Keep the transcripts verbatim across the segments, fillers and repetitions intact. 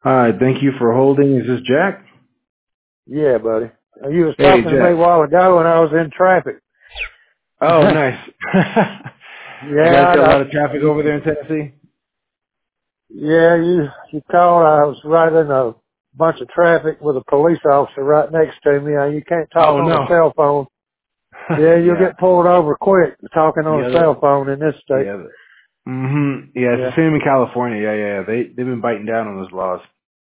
Hi, thank you for holding. Is this Jack? Yeah, buddy. Uh, You was Hey, talking to me a Jack. while ago when I was in traffic. Oh, nice. You guys yeah, got a I, I, lot of traffic you, over there in Tennessee? yeah, you you called. I was right in a bunch of traffic with a police officer right next to me. Uh, You can't talk Oh, on a no. cell phone. Yeah, you'll yeah. get pulled over quick talking on Yeah. a The, cell phone in this state. yeah. Mm-hmm. Yeah, it's Yeah, the same in California. Yeah, yeah, yeah. They, they've been biting down on those laws.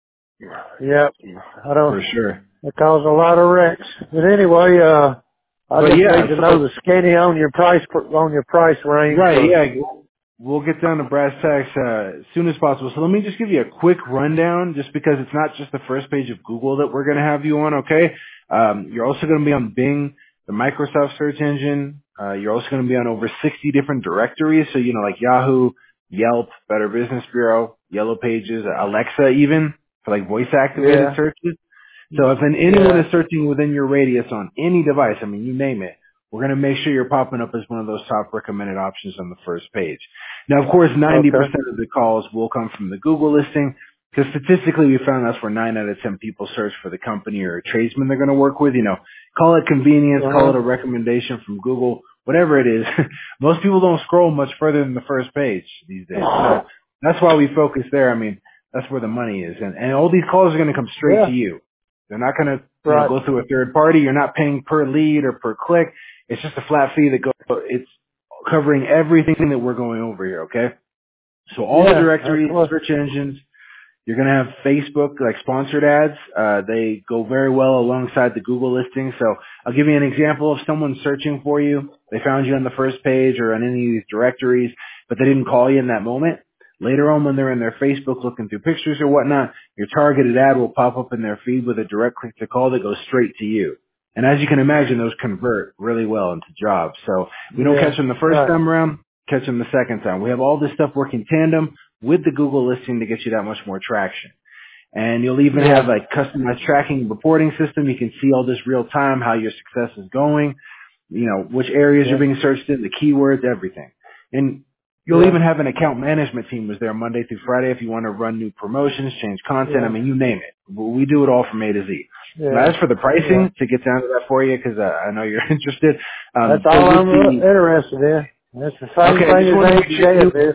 yep. I don't. For sure. It caused a lot of wrecks. But anyway, uh, I But just yeah, need to know so, the skinny on your price pr- on your price range right, for. yeah. We'll get down to brass tacks uh, as soon as possible. So let me just give you a quick rundown, just because it's not just the first page of Google that we're going to have you on, okay? Um, you're also going to be on Bing, the Microsoft search engine. Uh, you're also going to be on over sixty different directories, so, you know, like Yahoo, Yelp, Better Business Bureau, Yellow Pages, Alexa even, for like voice-activated Yeah, searches. So if an, anyone yeah. is searching within your radius on any device, I mean, you name it, we're going to make sure you're popping up as one of those top recommended options on the first page. Now, of course, ninety Okay. percent of the calls will come from the Google listing, because statistically we found that's where nine out of ten people search for the company or tradesman they're going to work with. You know, call it convenience, Uh call huh. it a recommendation from Google, whatever it is. Most people don't scroll much further than the first page these days. So that's why we focus there. I mean, that's where the money is. And, and all these calls are going to come straight to Yeah. you. They're not going to, you know, Right. go through a third party. You're not paying per lead or per click. It's just a flat fee that goes, it's covering everything that we're going over here, okay? So all the Yeah. That's directories, what. search engines, you're going to have Facebook, like sponsored ads. Uh, they go very well alongside the Google listing. So I'll give you an example of someone searching for you. They found you on the first page or on any of these directories, but they didn't call you in that moment. Later on when they're in their Facebook looking through pictures or whatnot, your targeted ad will pop up in their feed with a direct click to call that goes straight to you. And as you can imagine, those convert really well into jobs. So we don't Yeah. catch them the first Right. time around, catch them the second time. We have all this stuff working tandem with the Google listing to get you that much more traction. And you'll even have Yeah. like customized tracking and reporting system. You can see all this real time, how your success is going, you know, which areas you're Yeah. being searched in, the keywords, everything. And you'll Yeah. even have an account management team who's there Monday through Friday if you want to run new promotions, change content. I Yeah. mean, you name it. We do it all from A to Z. Now, Yeah. as for the Yeah. pricing, to get down to that for you, because uh, I know you're interested. That's Um, so all with I'm uh, the, interested in. It's the same okay, I thing just as want to make Angie sure you, Gab is.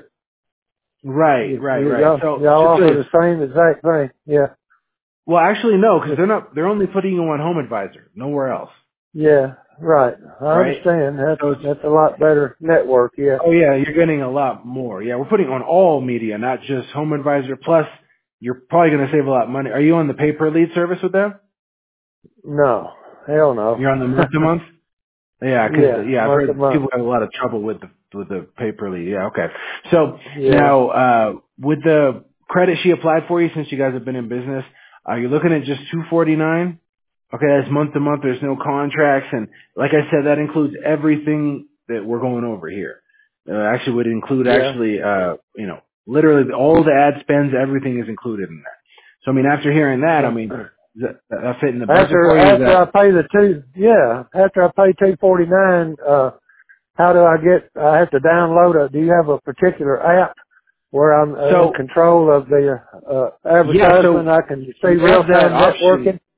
right, You, right, you, right. y'all, So y'all just so offer you, the same exact thing. Yeah. well, actually, no, because Just, they're not. They're only putting you on Home Advisor, nowhere else, yeah. Right. I right? understand. That's So it's that's a lot better network. Yeah. oh yeah, you're getting a lot more. Yeah, we're putting on all media, not just Home Advisor. Plus, you're probably going to save a lot of money. Are you on the pay per lead service with them? No. Hell no. You're on the month to month. Yeah, because yeah. yeah, I've Month to heard month. people have a lot of trouble with the with the pay per lead. Yeah, okay. So Yeah. now, uh, with the credit she applied for you, since you guys have been in business, are you looking at just two forty nine? Okay, that's month to month. There's no contracts, and like I said, that includes everything that we're going over here. Uh, actually, would include Yeah. actually, uh, you know, literally all the ad spends, everything is included in that. So I mean, after hearing that, I mean, Yeah. does that, that fit in the budget After for you? Is after I that pay the two, yeah, after I pay two forty nine, uh, how do I get? I have to download a. Do you have a particular app where I'm uh, in so? control of the uh, Yeah, advertisement? so I can see we real have that time option. networking.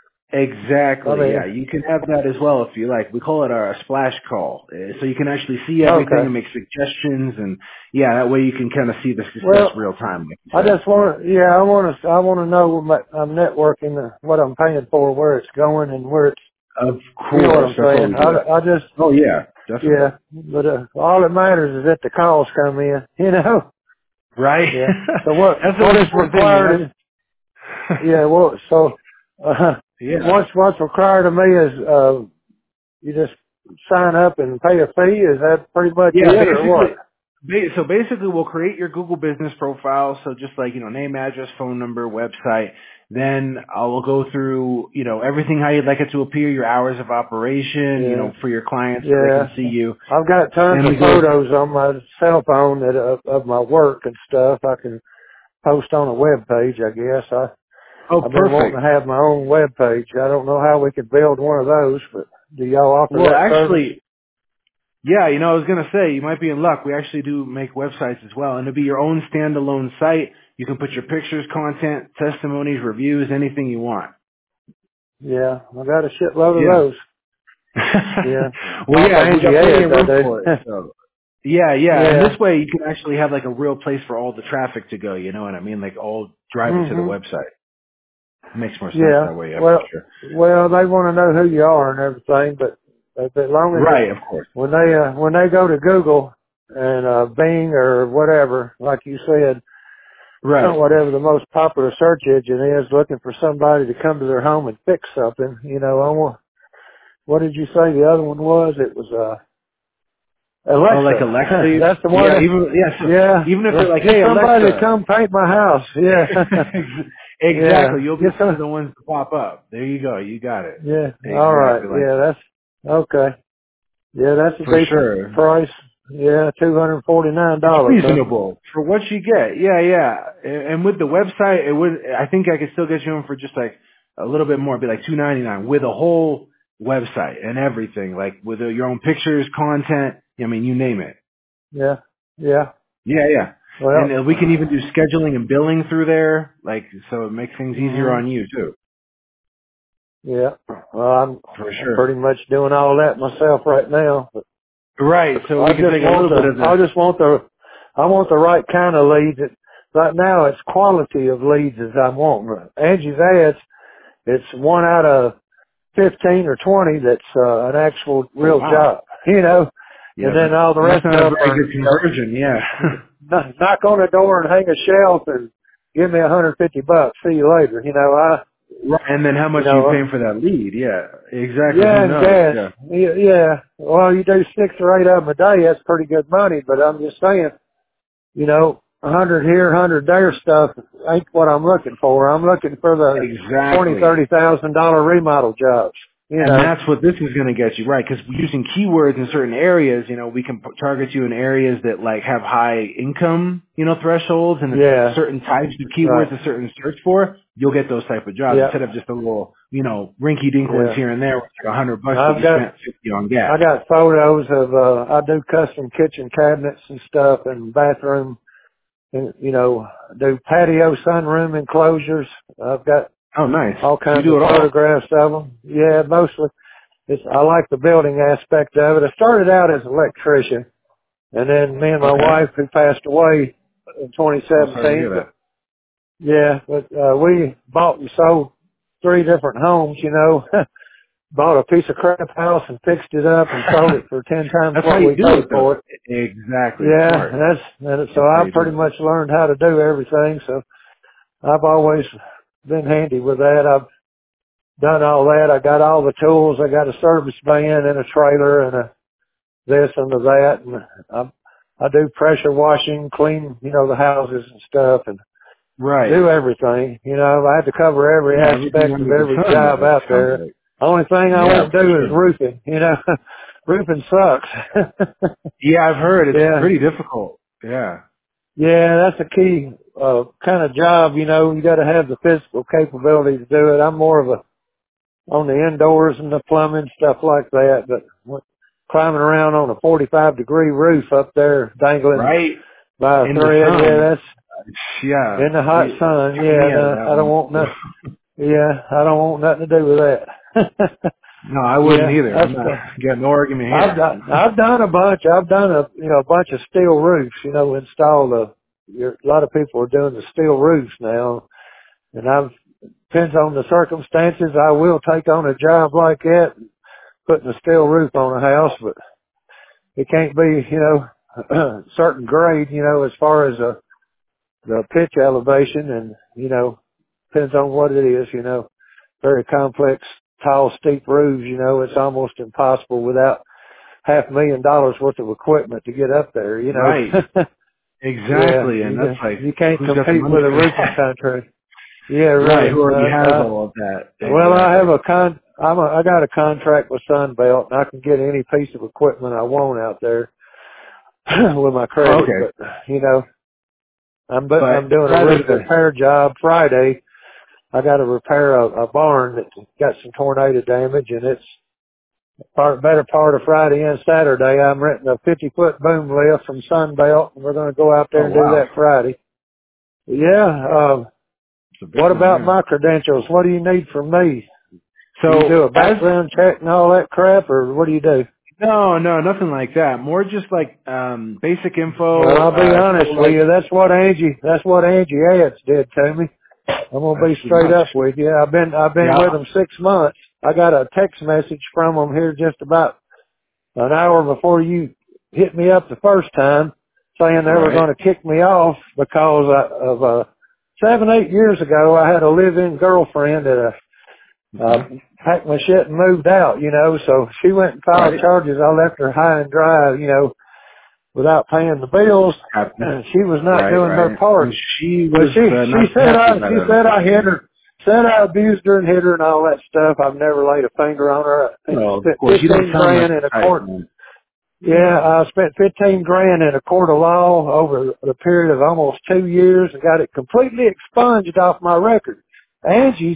I Exactly, yeah. mean, You can have that as well if you like. We call it our splash call. Uh, So you can actually see everything and okay. make suggestions, and yeah, that way you can kind of see the success Well, real time, like you I said. just want to. Yeah, I want to. I want to know what I'm networking, uh, what I'm paying for, where it's going, and where it's. Of You know what course, I'm that's what saying? we do. I, I just. Oh yeah, definitely. Yeah, but uh, all that matters is that the calls come in. You know. Right? Yeah. So what That's the what most is important thing, you required? know? Yeah. Well, so uh, Yeah. what's what's required of me is uh, you just sign up and pay a fee. Is that pretty much Yeah, it, or what? basically, ba- so basically we'll create your Google business profile. So just like, you know, name, address, phone number, website. Then I will go through, you know, everything how you'd like it to appear, your hours of operation, you Yeah. know, for your clients so they can see Yeah. you. I've got tons And of we go, photos on my cell phone that of, of my work and stuff. I can post on a web page. I guess I oh, I've been wanting perfect. to have my own web page. I don't know how we could build one of those, but do y'all offer Well, that service? actually, yeah, you know, I was going to say, you might be in luck. We actually do make websites as well. And it'll be your own standalone site. You can put your pictures, content, testimonies, reviews, anything you want. Yeah, I got a shitload of Yeah. those. Yeah. Well, yeah, we Angie got plenty ads, of I room do. for it. So. Yeah, yeah, and Yeah. this way you can actually have like a real place for all the traffic to go. You know what I mean? Like all driving to the Mhm. website. It makes more sense Yeah. that way. Yeah, for Well, sure. well, they want to know who you are and everything, but but as long as it Right, of course. when they uh, when they go to Google and uh, Bing or whatever, like you said, Right. whatever the most popular search engine is, looking for somebody to come to their home and fix something. You know, I want. What did you say the other one was? It was uh Oh, like Alexa. Alexa. That's the one. Yeah, That, even yeah. So yeah. even if they're like, Get "Hey, somebody to Alexa," come paint my house. Yeah. exactly, Yeah. you'll be Get one of some. the ones to pop up. There you go. You got it. Yeah. All right. Exactly like Yeah. That's okay. Yeah. That's a for decent sure. price. Yeah. Two hundred forty nine It's dollars. Huh? reasonable for what you get. Yeah, yeah. And, and with the website, it would. I think I could still get you in for just like a little bit more, be like two ninety nine with a whole website and everything, like with uh, your own pictures, content. I mean, you name it. Yeah. Yeah. Yeah, yeah. And Well. uh, we can even do scheduling and billing through there, like so it makes things easier Mhm. on you too. Yeah. Well, I'm For I'm sure. pretty much doing all that myself right now. But Right. So I we can just take a want little bit the, of I the. just want the, I want the right kind of leads. It, right now it's quality of leads as I want. Angie's ads, it's one out of fifteen or twenty that's uh, an actual Oh real wow. job, you know, Yeah, and then that, all the that's rest not a of them very are, good you know, conversion. Yeah. knock knock on the door and hang a shelf and give me a hundred fifty bucks. See you later. You know, I, Right. And then how you much are you know, paying for that lead? Yeah. Exactly. yeah, Who and knows? gas. Yeah. Yeah, yeah. Well, you do six or eight of them a day. That's pretty good money. But I'm just saying, you know, a hundred here, a hundred there stuff ain't what I'm looking for. I'm looking for the twenty, Exactly. thirty thousand dollar remodel jobs. You And know. that's what this is going to get you, right? Because using keywords in certain areas, you know, we can p- target you in areas that like have high income, you know, thresholds and Yeah. certain types of keywords Right. a certain search for. You'll get those type of jobs Yeah. instead of just a little, you know, rinky dink ones Yeah. here and there, with like a hundred bucks, but I've you got spent fifty on gas. I got photos of uh I do custom kitchen cabinets and stuff and bathroom and you know, do patio sunroom enclosures. I've got Oh, nice. all So you kinds do of it all. photographs of them. Yeah, mostly. It's I like the building aspect of it. I started out as an electrician. And then me and my Okay. wife, who passed away in I'm sorry to hear twenty seventeen, but that. yeah, but uh, we bought and sold three different homes, you know. Bought a piece of crap house and fixed it up and sold it for ten times That's how what you we do paid it, though. for it. Exactly. It's Yeah, smart. and that's, and so That's how I you do pretty it. much learned how to do everything. So I've always been handy with that. I've done all that. I got all the tools. I got a service van and a trailer and a this and a that. And I, I do pressure washing, clean, you know, the houses and stuff and Right. do everything. You know, I have to cover every Yeah, everything aspect of under the every sun, job it out sounds there. like. Only thing I Yeah, won't for do is sure. roofing, you know. Roofing sucks. Yeah, I've heard it's Yeah. pretty difficult. Yeah. Yeah, that's a key uh kind of job, you know, you gotta have the physical capability to do it. I'm more of a on the indoors and the plumbing, stuff like that, but what- climbing around on a forty-five degree roof up there dangling Right? by a In the thread, yeah, sun. that's Yeah. in the hot You, sun, count yeah, me out of no, that I don't one. want nothing. Yeah, I don't want nothing to do with that. No, I wouldn't Yeah, either. I'm that's not fun. got no argument I've here. done I've done a bunch. I've done a you know a bunch of steel roofs. You know, install the. You're, a lot of people are doing the steel roofs now, and I've depends on the circumstances. I will take on a job like that, putting a steel roof on a house, but it can't be you know certain grade. You know, as far as a the pitch elevation, and you know depends on what it is. You know, very complex, tall, steep roofs. You know, it's almost impossible without half a million dollars worth of equipment to get up there, you Right. know. Yeah, Exactly. And you that's just, like, you can't who's got the compete money with a for roofing that? contract. Yeah, Right. really. Who already Uh, has uh, all of that? well, I have Exactly. a con, I'm a, I got a contract with Sunbelt and I can get any piece of equipment I want out there with my Oh, credit, okay. but you know, I'm, but I'm But doing a rather roof the, repair job Friday. I got to repair a, a barn that got some tornado damage and it's part, better part of Friday and Saturday, I'm renting a fifty foot boom lift from Sunbelt, and we're going to go out there oh and do wow. that Friday. Yeah. Uh, It's a big what one, about yeah. my credentials? What do you need from me? Do you do So a as background check and all that crap, or what do you do? no, no, nothing like that. More just like um basic Well, info. I'll be Uh, so honest with like, you. That's what Angie. That's what Angie Ads did to me. I'm gonna that's be too straight much. up with you. I've been I've been with Yeah. them six months. I got a text message from them here just about an hour before you hit me up the first time, saying they were Right. going to kick me off because I, of uh seven eight years ago I had a live-in girlfriend that uh, uh Mhm. packed my shit and moved out. You know, so she went and filed Right. charges. I left her high and dry. You know, without paying the bills. Happens. And she was not Right. doing her Right. And part. she But was she uh, she not too said happy I about she it, said I hit unfortunately. her, said I abused her and hit her and all that stuff. I've never laid a finger on her. I Well, of spent course, you don't fifteen sound like grand in the a type, court. man. Yeah, I spent fifteen grand in a court of law over the period of almost two years and got it completely expunged off my record. Angie's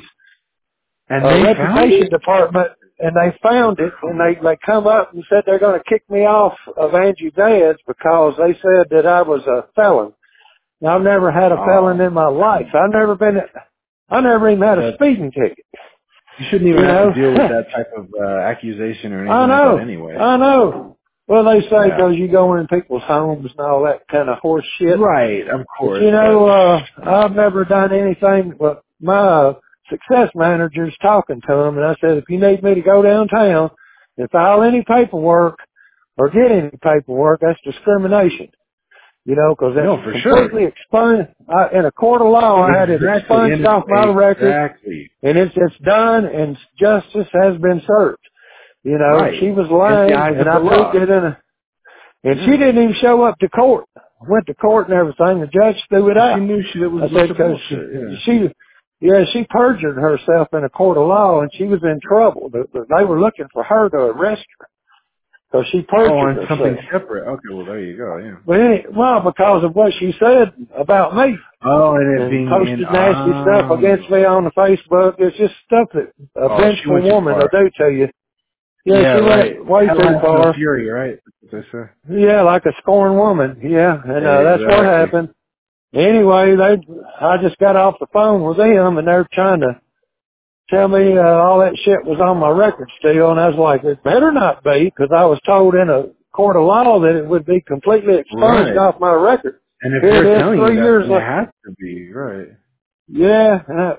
And uh, they found reputation it. department, and they found it, and they they come up and said they're going to kick me off of Angie's Dad's because they said that I was a felon. Now, I've never had a felon Oh, in my life. I've never been, I never even had a that speeding ticket. you shouldn't even You have to know, deal with that type of uh, accusation or I anything like that, know, anyway. I know. Well, they say Yeah. because you go in people's homes and all that kind of horse shit. Right. Of But course, you but know, uh, I've never done anything. But my uh, success manager's talking to him, and I said, if you need me to go downtown and file any paperwork or get any paperwork, that's discrimination. You know, because no, that's for sure. completely expunged. I, in a court of law, I had it Exactly. expunged And off my it's, record, exactly. and it's it's done, and justice has been served. You know, she Right. was In the lying, eyes and of I the proved law. it in a. And she Yeah. didn't even show up to court. Went to court and everything. The judge threw it She out. knew she, that was I a bunch said, of because bullshit. she, Yeah. she, yeah, she perjured herself in a court of law, and she was in trouble. The- the- They were looking for her to arrest her because she Oh, perjured on something herself. separate. Okay, well, there you go. Yeah. But any, well, because of what she said about me Oh, and it and being in, posted nasty stuff against um, me on the Facebook, it's just stuff that a oh, she vengeful went too woman will far. do to you. Yeah, Yeah, she right. went way Hell too has no far. fury, right? That's what they say. Yeah, like a scorned woman. Yeah, and uh, that's what Exactly. happened. Anyway, they, I just got off the phone with them, and they're trying to tell me uh, all that shit was on my record still, and I was like, it better not be, because I was told in a court of law that it would be completely expunged Right. off my record. And if Here they're it is, telling you three that, years then it later. has to be, right. Yeah, and I,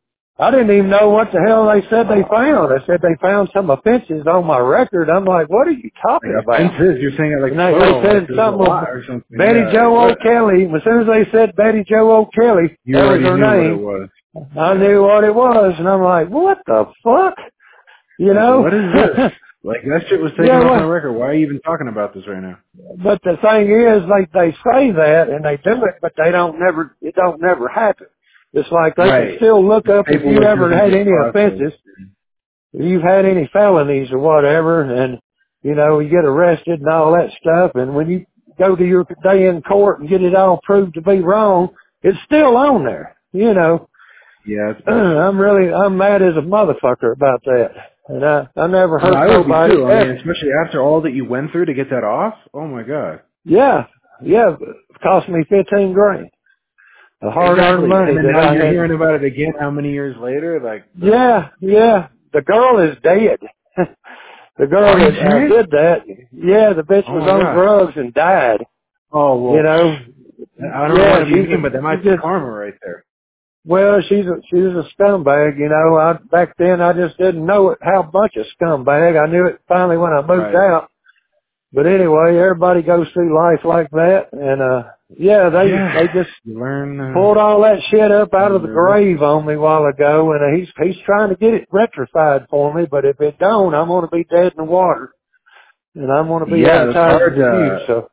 I didn't even know what the hell they said they found. They said they found some offenses on my record. I'm like, what are you Like talking about? offenses, you're saying it like And they, they plural, like said there's a something lot of or something. Betty Yeah, like Jo what? O'Kelly. As soon as they said Betty Jo O'Kelly, You that was already her knew what it name. was. I Yeah. knew what it was, and I'm like, what the fuck? You Like, know? what is this? Like, that shit was taken Yeah, off my well, record. Why are you even talking about this right now? but the thing is, they they say that and they do it, but they don't never. It don't never happen. It's like they can Right. still look The up if you paperwork ever doesn't had get any processed. offenses, if you've had any felonies or whatever, and you know you get arrested and all that stuff, and when you go to your day in court and get it all proved to be wrong, it's still on there. You know. Yeah, it's bullshit. I'm really, I'm mad as a motherfucker about that. And I, I never No, hurt I would be nobody too. I mean, ever. especially after all that you went through to get that off. Oh my god. Yeah, yeah, it cost me fifteen grand. The hard earned Exactly. money And then that now I you're had. hearing about it again. How many years later? Like, that's, Yeah, yeah, the girl is dead. The girl are you that uh, serious? did that, yeah, the bitch Oh was my on god. drugs and died. Oh You well. know, I don't want yeah, to be she's mean, a, but that she might be just, karma right there. well, she's a, she's a scumbag, you know. I, back then I just didn't know it, how much a scumbag. I knew it finally when I moved Right. out. But anyway, everybody goes through life like that, and uh yeah, they Yeah. they just You learn. pulled Uh, all that shit up out of the your grave lesson. on me a while ago, and uh, he's he's trying to get it rectified for me. But if it don't, I'm going to be dead in the water, and I'm going to be Yeah, that's advertising hard. with you. Uh, So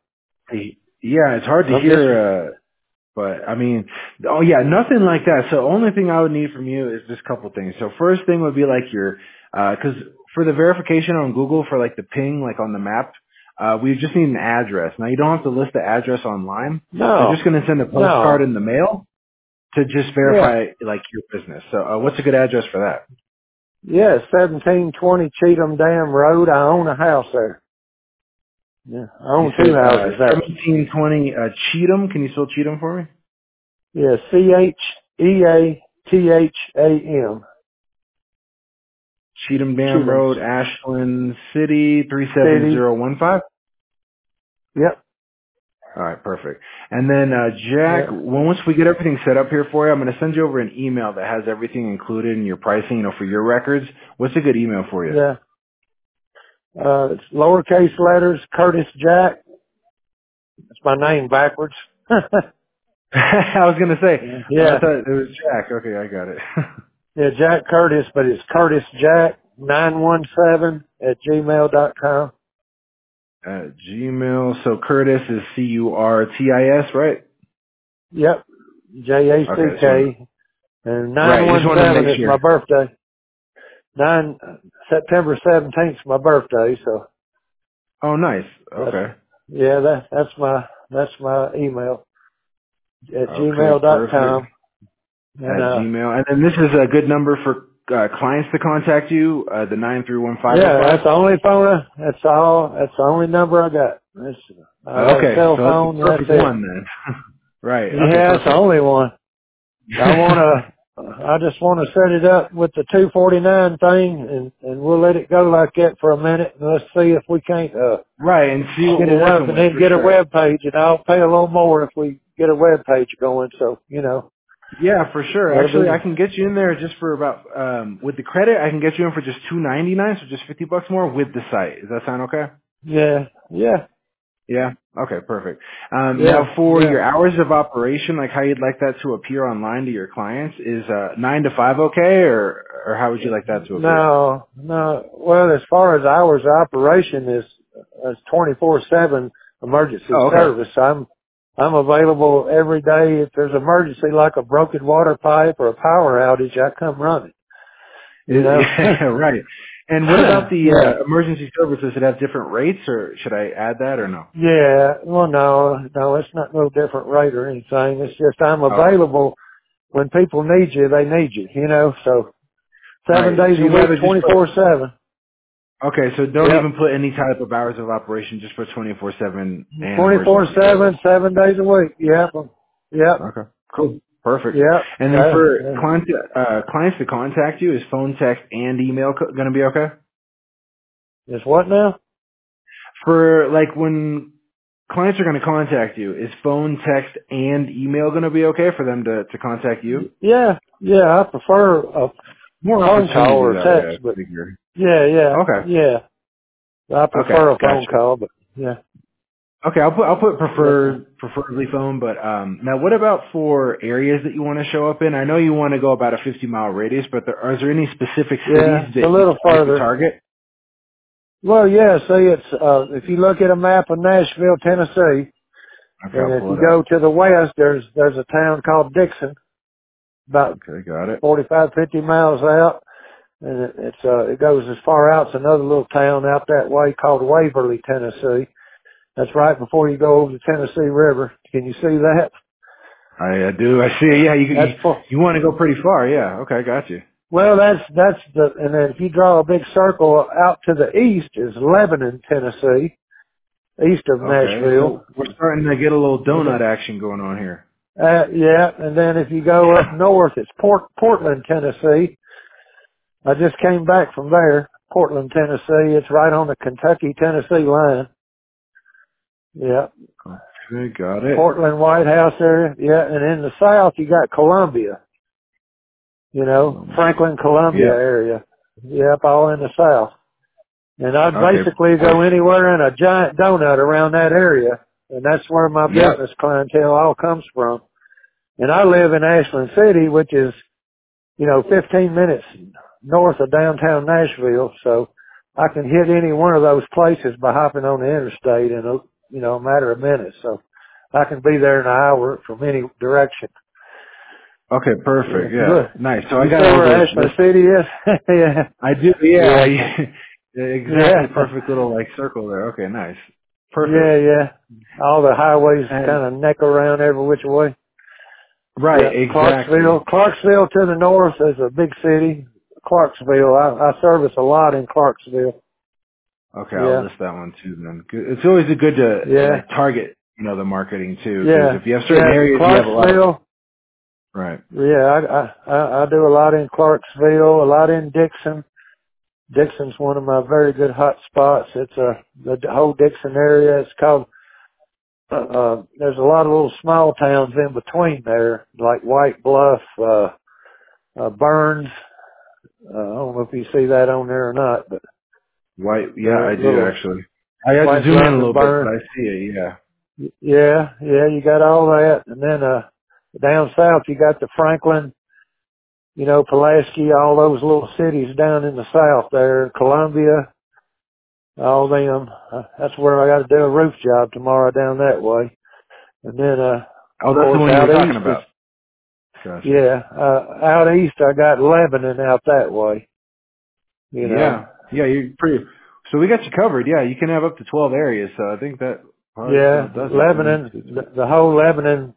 yeah, it's hard to I'm just, hear. Uh, But I mean, oh yeah, nothing like that. So only thing I would need from you is just a couple things. So first thing would be like your, uh 'cause for the verification on Google for like the ping, like on the map, uh, we just need an address. Now you don't have to list the address online. They're no, just going to send a postcard no, in the mail to just yeah, verify like your business. So uh, what's a good address for that? yeah, seventeen twenty Cheatham Dam Road. I own a house there. Yeah, I You own two said uh, houses there. seventeen twenty uh, Cheatham. Can you spell Cheatham for me? Yeah, C H E A T H A M. Cheatham Dam Cheatham's Road, Ashland City, three seven City. zero one five. Yep. All right, perfect. And then, uh, Jack, Yeah. when, once we get everything set up here for you, I'm going to send you over an email that has everything included in your pricing, you know, for your records. What's a good email for you? Yeah. Uh, it's lowercase letters, Curtis Jack. It's my name backwards. I was going to say, I yeah. thought it was Jack. Okay, I got it. Yeah, Jack Curtis, but it's Curtis Jack nine one seven at gmail dot com. At Gmail. So Curtis is C U R T I S, right? Yep. J A C Okay, just wanted, K. And right, just wanted to nine one seven make is my sure. birthday. Nine, September seventeenth is my birthday, so Oh, nice. that's, Okay. yeah, that, that's my, that's my email at Okay, gmail dot perfect. com. And, At uh, Gmail. And then this is a good number for uh, clients to contact you, uh, the nine three one five oh yeah, five? that's the only phone, I- that's all, that's the only number I got. That's, I got a Okay, cell so that's the phone, and that's perfect it. one then. Right. Okay, Yeah, it's the perfect. only one. I wanna, I just wanna set it up with the two forty-nine thing, and and we'll let it go like that for a minute, and let's see if we can't uh Right, and see what get we're it up, working and with then for get a sure. web page, and I'll pay a little more if we get a web page going. So you know, Yeah, for sure. that'll Actually, I be can get you in there just for about um with the credit. I can get you in for just two ninety nine, so just fifty bucks more with the site. Does that sound okay? yeah, yeah, Yeah. Okay, perfect. Um, yeah, now, for yeah. your hours of operation, like how you'd like that to appear online to your clients, is uh, nine to five okay, or or how would you like that to appear? No, no. Well, as far as hours of operation is is twenty-four seven emergency Oh, okay. service. I'm I'm available every day. If there's emergency like a broken water pipe or a power outage, I come running. You Is, know. yeah, right. And what about the yeah. uh, emergency services? Does it have different rates, or should I add that, or no? Yeah. Well, no, no, it's not no different rate or anything. It's just I'm Okay. available when people need you. They need you. You know. So seven Right. days So a you'd week, rather just put. twenty-four seven. Okay, so don't Yep. even put any type of hours of operation. Just put twenty four seven and twenty-four emergency service. seven, seven days a week. Yep. Yep. Okay. Cool. Perfect. Yep. And then Uh, for uh, clients, uh, clients to contact you, is phone, text, and email co- going to be okay? is what now? For like when clients are going to contact you, is phone, text, and email going to be okay for them to, to contact you? Yeah. Yeah. I prefer a More phone call opportunity or a that way, text, I but figure. yeah, yeah, Okay. yeah. I Okay. prefer a phone Gotcha. call, but yeah. Okay, I'll put I'll put Yeah. prefer preferably phone, but um now what about for areas that you want to show up in? I know you want to go about a fifty mile radius, but there, are there any specific cities Yeah. It's a that you'd little like to further. target? Well, yeah, see, it's, uh, if you look at a map of Nashville, Tennessee, Okay, and I'll if pull you it go up. to the west, there's, there's a town called Dixon, about Okay, got it. forty-five, fifty miles out. And it, it's, uh, it goes as far out as another little town out that way called Waverly, Tennessee. That's right before you go over the Tennessee River. Can you see that? I, I do. I see. Yeah, you That's you, for, you want to go pretty far. Yeah. Okay, got you. well, that's, that's the, and then if you draw a big circle out to the east is Lebanon, Tennessee, east of Okay, Nashville. so we're starting to get a little And, donut action going on here. uh, yeah, and then if you go up north, it's Port, Portland, Tennessee. I just came back from there, Portland, Tennessee. It's right on the Kentucky-Tennessee line. Yeah. Okay, got it. Portland, White House area. Yeah, and in the south, you got Columbia, you know, Columbia. Franklin, Columbia Yep. area. Yep, all in the south. And I'd Okay. basically go Perfect. anywhere in a giant donut around that area. And that's where my Yep. business clientele all comes from. And I live in Ashland City, which is, you know, fifteen minutes north of downtown Nashville. So I can hit any one of those places by hopping on the interstate in a, you know, a matter of minutes. So I can be there in an hour from any direction. Okay. Yeah, Perfect. you Yeah. look, Nice. So I you see got all where those Ashland lists. City is? yeah, I do. Yeah. yeah, exactly. yeah, Perfect little like circle there. Okay. Nice. yeah, Perfect. yeah. All the highways And kind of neck around every which way. right. Yeah, Exactly. Clarksville. Clarksville to the north is a big city. Clarksville. I, I service a lot in Clarksville. Okay, I'll Yeah, list that one too then. Good- It's always good to yeah, like target, you know, the marketing too, because yeah, if you have certain yeah. areas, you have a lot of. Clarksville. Right. Yeah, I, I, I do a lot in Clarksville, a lot in Dixon. Dixon's one of my very good hot spots. It's a, the whole Dixon area. It's called, uh, uh, there's a lot of little small towns in between there, like White Bluff, uh, uh, Burns. Uh, I don't know if you see that on there or not, but White, yeah, the I do little actually. I had to White zoom in a Bluff and little bit, Burns. but I see it. Yeah. Yeah, yeah, you got all that. And then, uh, down south, you got the Franklin, you know, Pulaski, all those little cities down in the south there, Columbia, all them. Uh, that's where I got to do a roof job tomorrow down that way. And then, uh, Oh, of that's the course, one you were out talking east is, about. Gotcha. yeah, uh, out east I got Lebanon out that way, you know. Yeah. Yeah, you're pretty. So we got you covered. Yeah, you can have up to twelve areas. So I think that probably Yeah, about does it. One, Lebanon, two, the, three. the whole Lebanon,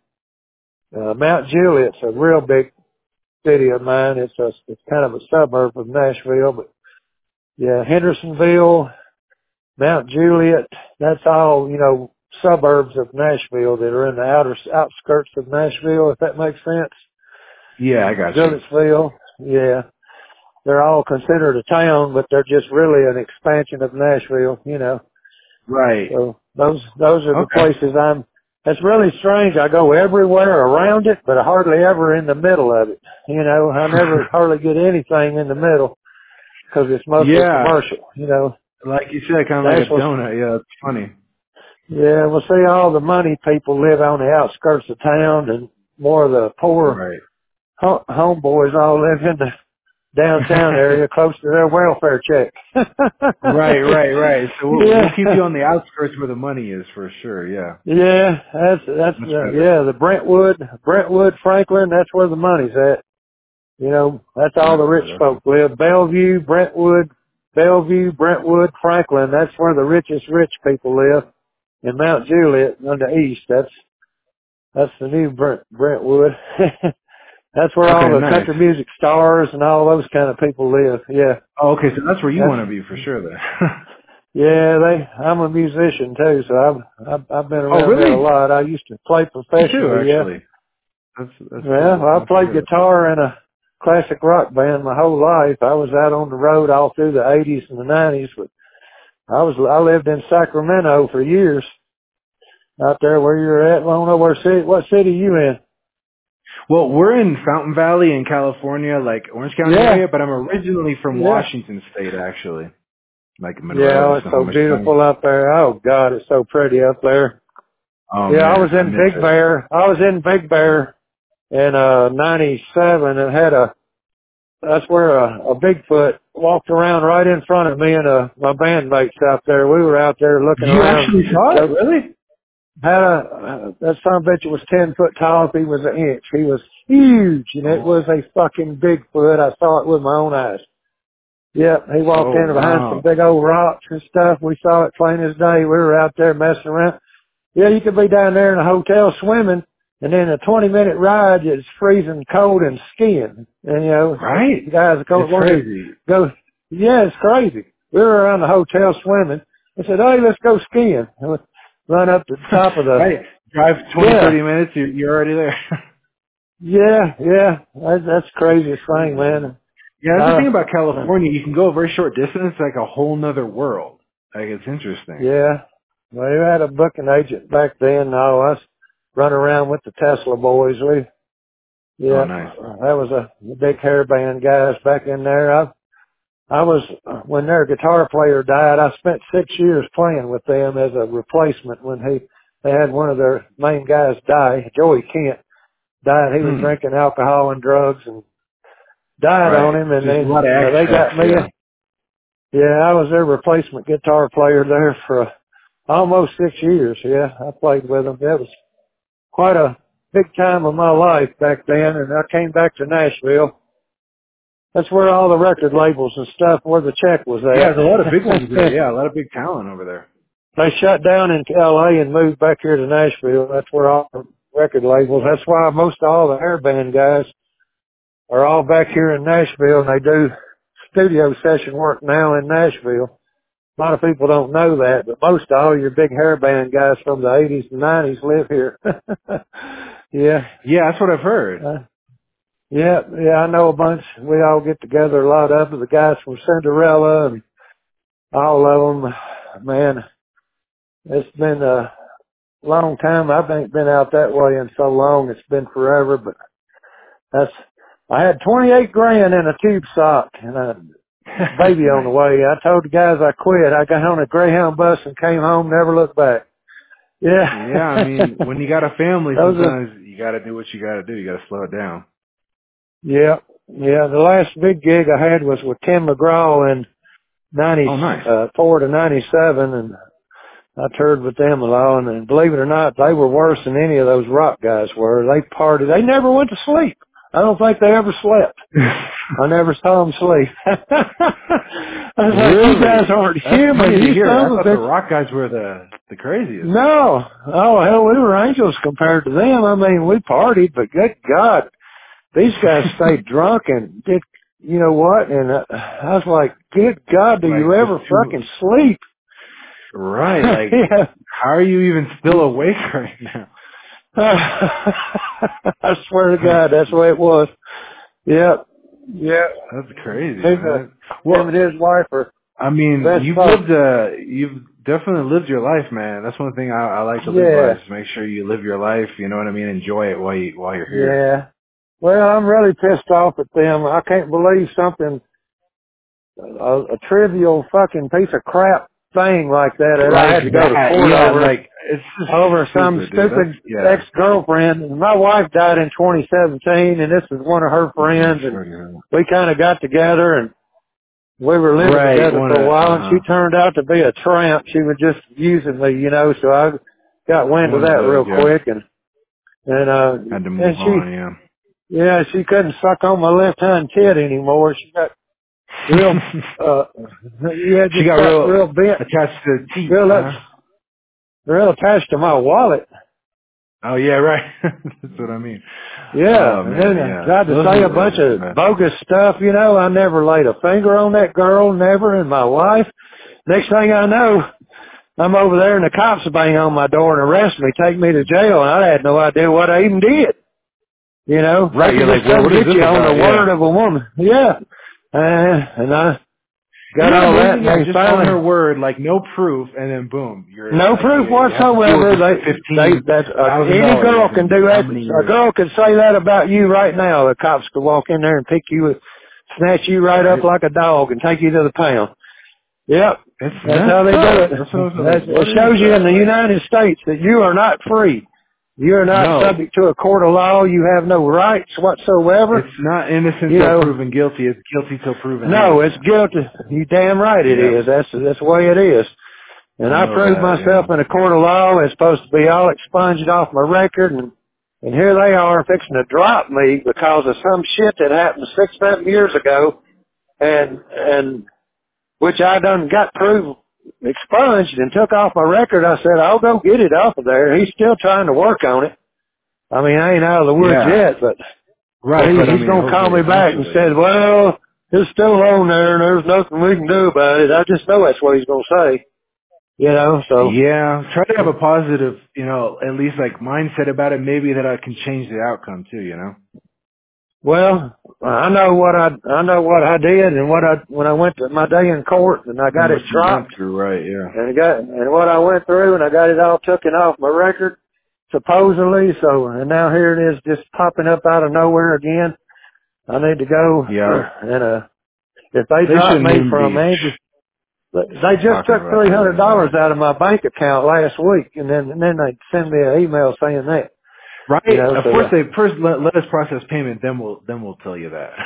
uh, Mount Juliet's a real big city of mine. It's a, it's kind of a suburb of Nashville, but yeah, Hendersonville, Mount Juliet, that's all, you know, suburbs of Nashville that are in the outer outskirts of Nashville, if that makes sense. Yeah, I And got you. Goodlettsville, yeah, they're all considered a town, but they're just really an expansion of Nashville, you know. Right. So those, those are the Okay. places I'm, it's really strange. I go everywhere around it, but hardly ever in the middle of it. You know, I never hardly get anything in the middle because it's mostly Yeah, commercial, you know. like you said, kind of like a Nashville's donut. Yeah, it's funny. Yeah, well, see, all the money people live on the outskirts of town, and more of the poor Right. ho- homeboys all live in the downtown area close to their welfare check. Right, right, right. So we'll, we'll keep yeah, you on the outskirts where the money is for sure. Yeah, yeah, that's that's much uh, better. yeah, the Brentwood, Brentwood, Franklin. That's where the money's at. You know, that's all the rich Brentwood. Okay. folk live. Bellevue, Brentwood, Bellevue, Brentwood, Franklin. That's where the richest rich people live. In Mount Juliet on the east, that's that's the new Brent, Brentwood. That's where all Okay, the nice. country music stars and all those kind of people live. Yeah, Oh, okay, so that's where you that's want to be for sure then. yeah. They, I'm a musician too, so I've I've, I've been Oh, around there a really? lot. I used to play Me too, professionally. Yeah, actually. That's that's well, cool. I Glad to played hear that. guitar in a classic rock band my whole life. I was out on the road all through the eighties and the nineties, but I was I lived in Sacramento for years. Out there where you're at, well, I don't know where city. What city you in? Well, we're in Fountain Valley in California, like Orange County Yeah, area, but I'm originally from yeah. Washington State, actually, like Yeah, Monroe oh, and it's so Snohomish County. beautiful up there. Oh God, it's so pretty up there. Oh Yeah, I was man, I in miss Big it. Bear. I was in Big Bear in uh ninety-seven and had a that's where a, a Bigfoot walked around right in front of me and uh my bandmates out there. We were out there looking You around. actually saw it, So really? had a uh, that son of a bitch was ten foot tall if he was an inch. He was huge and it Oh, was a fucking Bigfoot. I saw it with my own eyes. Yep, he walked oh in behind some wow. big old rocks and stuff. We saw it plain as day. We were out there messing around. Yeah, you could be down there in a hotel swimming, and then a twenty minute ride is freezing cold and skiing. And you know, Right? the guys go It's wanted to crazy. go. Yeah, it's crazy. We were around the hotel swimming. I said, "Hey, let's go skiing." And we run up to the top of the. Right. Drive twenty, Yeah, thirty minutes, you're, you're already there. yeah, yeah. That's that's the craziest thing, Crazy. man. Yeah, that's the Uh, thing about uh, California. You can go a very short distance, like a whole nother world. Like, it's interesting. yeah. Well, we had a booking agent back then. No, I was running around with the Tesla boys. We Oh, Yeah, nice. that was a big hair band guys back in there. I, I was, when their guitar player died, I spent six years playing with them as a replacement when he, they had one of their main guys die. Joey Kent died. He was Hmm. drinking alcohol and drugs and died on Right. him. And Just a then lot of uh, they excess, got me. yeah. Yeah, I was their replacement guitar player there for uh, almost six years. Yeah, I played with them. That was quite a big time of my life back then. And I came back to Nashville. That's where all the record labels and stuff, where the check was Yeah, there's a lot of big ones there. at. Yeah, a lot of big talent over there. They shut down in L A and moved back here to Nashville. That's where all the record labels, that's why most of all the hair band guys are all back here in Nashville and they do studio session work now in Nashville. A lot of people don't know that, but most of all your big hair band guys from the eighties and nineties live here. yeah. Yeah, that's what I've heard. Uh, Yeah, yeah, I know a bunch. We all get together, a lot of them, the guys from Cinderella and all of them. Man, it's been a long time. I haven't been out that way in so long. It's been forever, but that's, I had twenty-eight grand in a tube sock and a baby on the Nice. way. I told the guys I quit. I got on a Greyhound bus and came home, never looked back. Yeah, I Yeah. mean, when you got a family, Those are, sometimes you got to do what you got to do. You got to slow it down. yeah, yeah. The last big gig I had was with Tim McGraw in Oh, nice. ninety-four to ninety-seven, and I toured with them a lot. And believe it or not, they were worse than any of those rock guys were. They partied. They never went to sleep. I don't think they ever slept. I never saw them sleep. I was like, Really? you guys aren't That's human. funny to You hear. I sons thought of the bitches. rock guys were the the craziest. No. Oh, hell, we were angels compared to them. I mean, we partied, but good God, these guys stayed drunk and did, you know what? And uh, I was like, good God, do you Like just ever too fucking sleep? right. Like, Yeah. how are you even still awake right now? I swear to God, that's the way it was. Yep. Yeah. That's crazy, Him, uh, man. him Well, and his wife are I the mean, best you've folks. lived uh you've definitely lived your life, man. That's one thing I, I like to live by Yeah. is make sure you live your life. You know what I mean? Enjoy it while you while you're here. Yeah. Well, I'm really pissed off at them. I can't believe something, a, a trivial fucking piece of crap thing like that that I Like had to go to that, court yeah. over, Like it's just over some stupid, dude. That's stupid yeah. ex-girlfriend. And my wife died in twenty seventeen, and this is one of her Mm, friends, and sorry to hear that. we kind of got together, and we were living Right. together for a Wanna while, uh and she huh. turned out to be a tramp. She was just using me, you know, so I got wind of One of that those, real yeah. quick, and, and, uh, Had to and move she, on, yeah. yeah, she couldn't suck on my left hand tit anymore. She got real, uh, yeah, She just got got real real bent, attached to teeth, real, huh? real attached to my wallet. Oh yeah, right. That's what I mean. Yeah, Oh and then man, uh, yeah. tried to Those say are a bunch those are the of best. bogus stuff, you know. I never laid a finger on that girl, never, and my wife. Next thing I know, I'm over there and the cops bang on my door and arrest me, take me to jail, and I had no idea what I even did. You know, they Right, can you're like, just well, come what is get this you on the about? Yeah. word of a woman. Yeah. Uh, and I Isn't got that all that, amazing? and Yeah, they just on her finally, word, like no proof, and then boom, you're no like, you, proof you have to deal with whatsoever. this They, they, fifteen that, uh, thousand any dollars girl can in do how that. many A years? girl can say that about you right now. The cops could walk in there and pick you, snatch you right up Right? like a dog and take you to the pound. Yep. It's That's how messed they do up. it. That's what I was That's, like, it what is shows you in that? the Like, United States that you are not free. You are not no, subject to a court of law. You have no rights whatsoever. it's not innocent You till know, proven guilty. It's guilty till proven no, it's innocent. guilty. You damn right it Yep, is. That's, that's the way it is. And I I know proved that. myself in a Yeah. court of law. It's supposed to be all expunged off my record, and and here they are fixing to drop me because of some shit that happened six, seven years ago, and and which I done got proved expunged and took off my record. I said, I'll go get it off of there. He's still trying to work on it. I mean, I ain't out of the woods Yeah. yet, but Right, but he, I he's mean, going to call hopefully, me back and eventually. said, well, it's still on there and there's nothing we can do about it. I just know that's what he's going to say, you know, so. Yeah, try to have a positive, you know, at least like mindset about it. Maybe that I can change the outcome too. You know. Well, I know what I I know what I did and what I when I went to my day in court and I got And it what you went dropped through, right? Yeah. and I got and what I went through and I got it all taken off my record supposedly. So and now here it is just popping up out of nowhere again. I need to go Yeah. and uh if they They drop shouldn't me even from be Angie, they just talking took about three that hundred anymore. dollars out of my bank account last week and then and then they send me an email saying that. You Right. know, Of so course, uh, they first let, let us process payment, then we'll then we'll tell you that.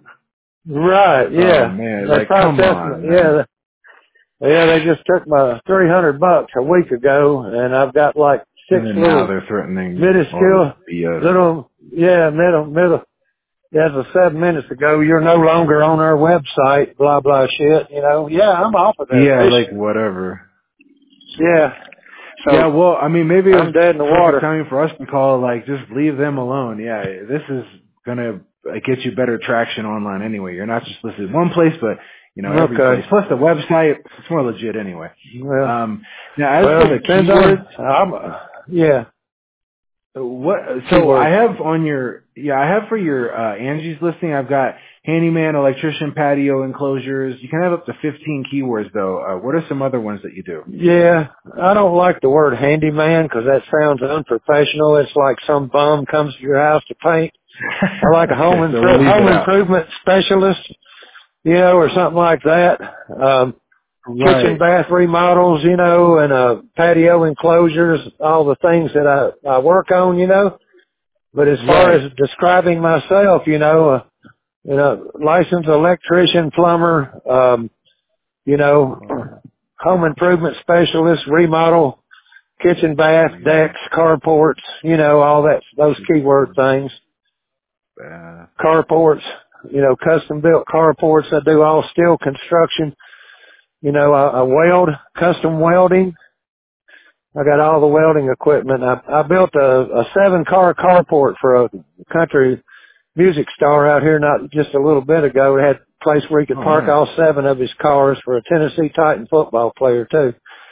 right, Oh yeah. man, They like come processed on, me, man. yeah. Yeah, they just took my three hundred bucks a week ago, and I've got like And six then now little they're threatening all this minuscule, B S. little, yeah, middle, middle. As of seven minutes ago, you're no longer on our website, blah, blah shit, you know. Yeah, I'm off of there Yeah, like officially. whatever. Yeah, Yeah, so well, I mean, maybe it was I'm dead in the perfect water. timing for us to call. Like, just leave them alone. Yeah, this is gonna uh, get you better traction online anyway. You're not just listed in one place, but you know every place. Okay. Plus the website, it's more legit anyway. Well, Um, now, as for well, the depends on, keywords, I'm, uh, yeah. What? So Keywords. I have on your yeah, I have for your uh, Angie's listing. I've got handyman, electrician, patio enclosures. You can have up to fifteen keywords though. Uh, what are some other ones that you do? Yeah, I don't like the word handyman because that sounds unprofessional. It's like some bum comes to your house to paint. I like a home, Okay, so we'll impro- leave home it out. improvement specialist, you know, or something like that. Um, kitchen, Right, bath remodels, you know, and uh, patio enclosures, all the things that I, I work on, you know. But as far right. as describing myself, you know, uh, you know, licensed electrician, plumber, um, you know, home improvement specialist, remodel, kitchen, bath, Remodel, decks, carports, you know, all that, those keyword kitchen, things. bath. Carports, you know, custom built carports. I do all steel construction. You know, I, I weld, custom welding. I got all the welding equipment. I, I built a, a seven car carport for a country music star out here not just a little bit ago. It had a place where he could Oh, park nice. all seven of his cars for a Tennessee Titan football player too.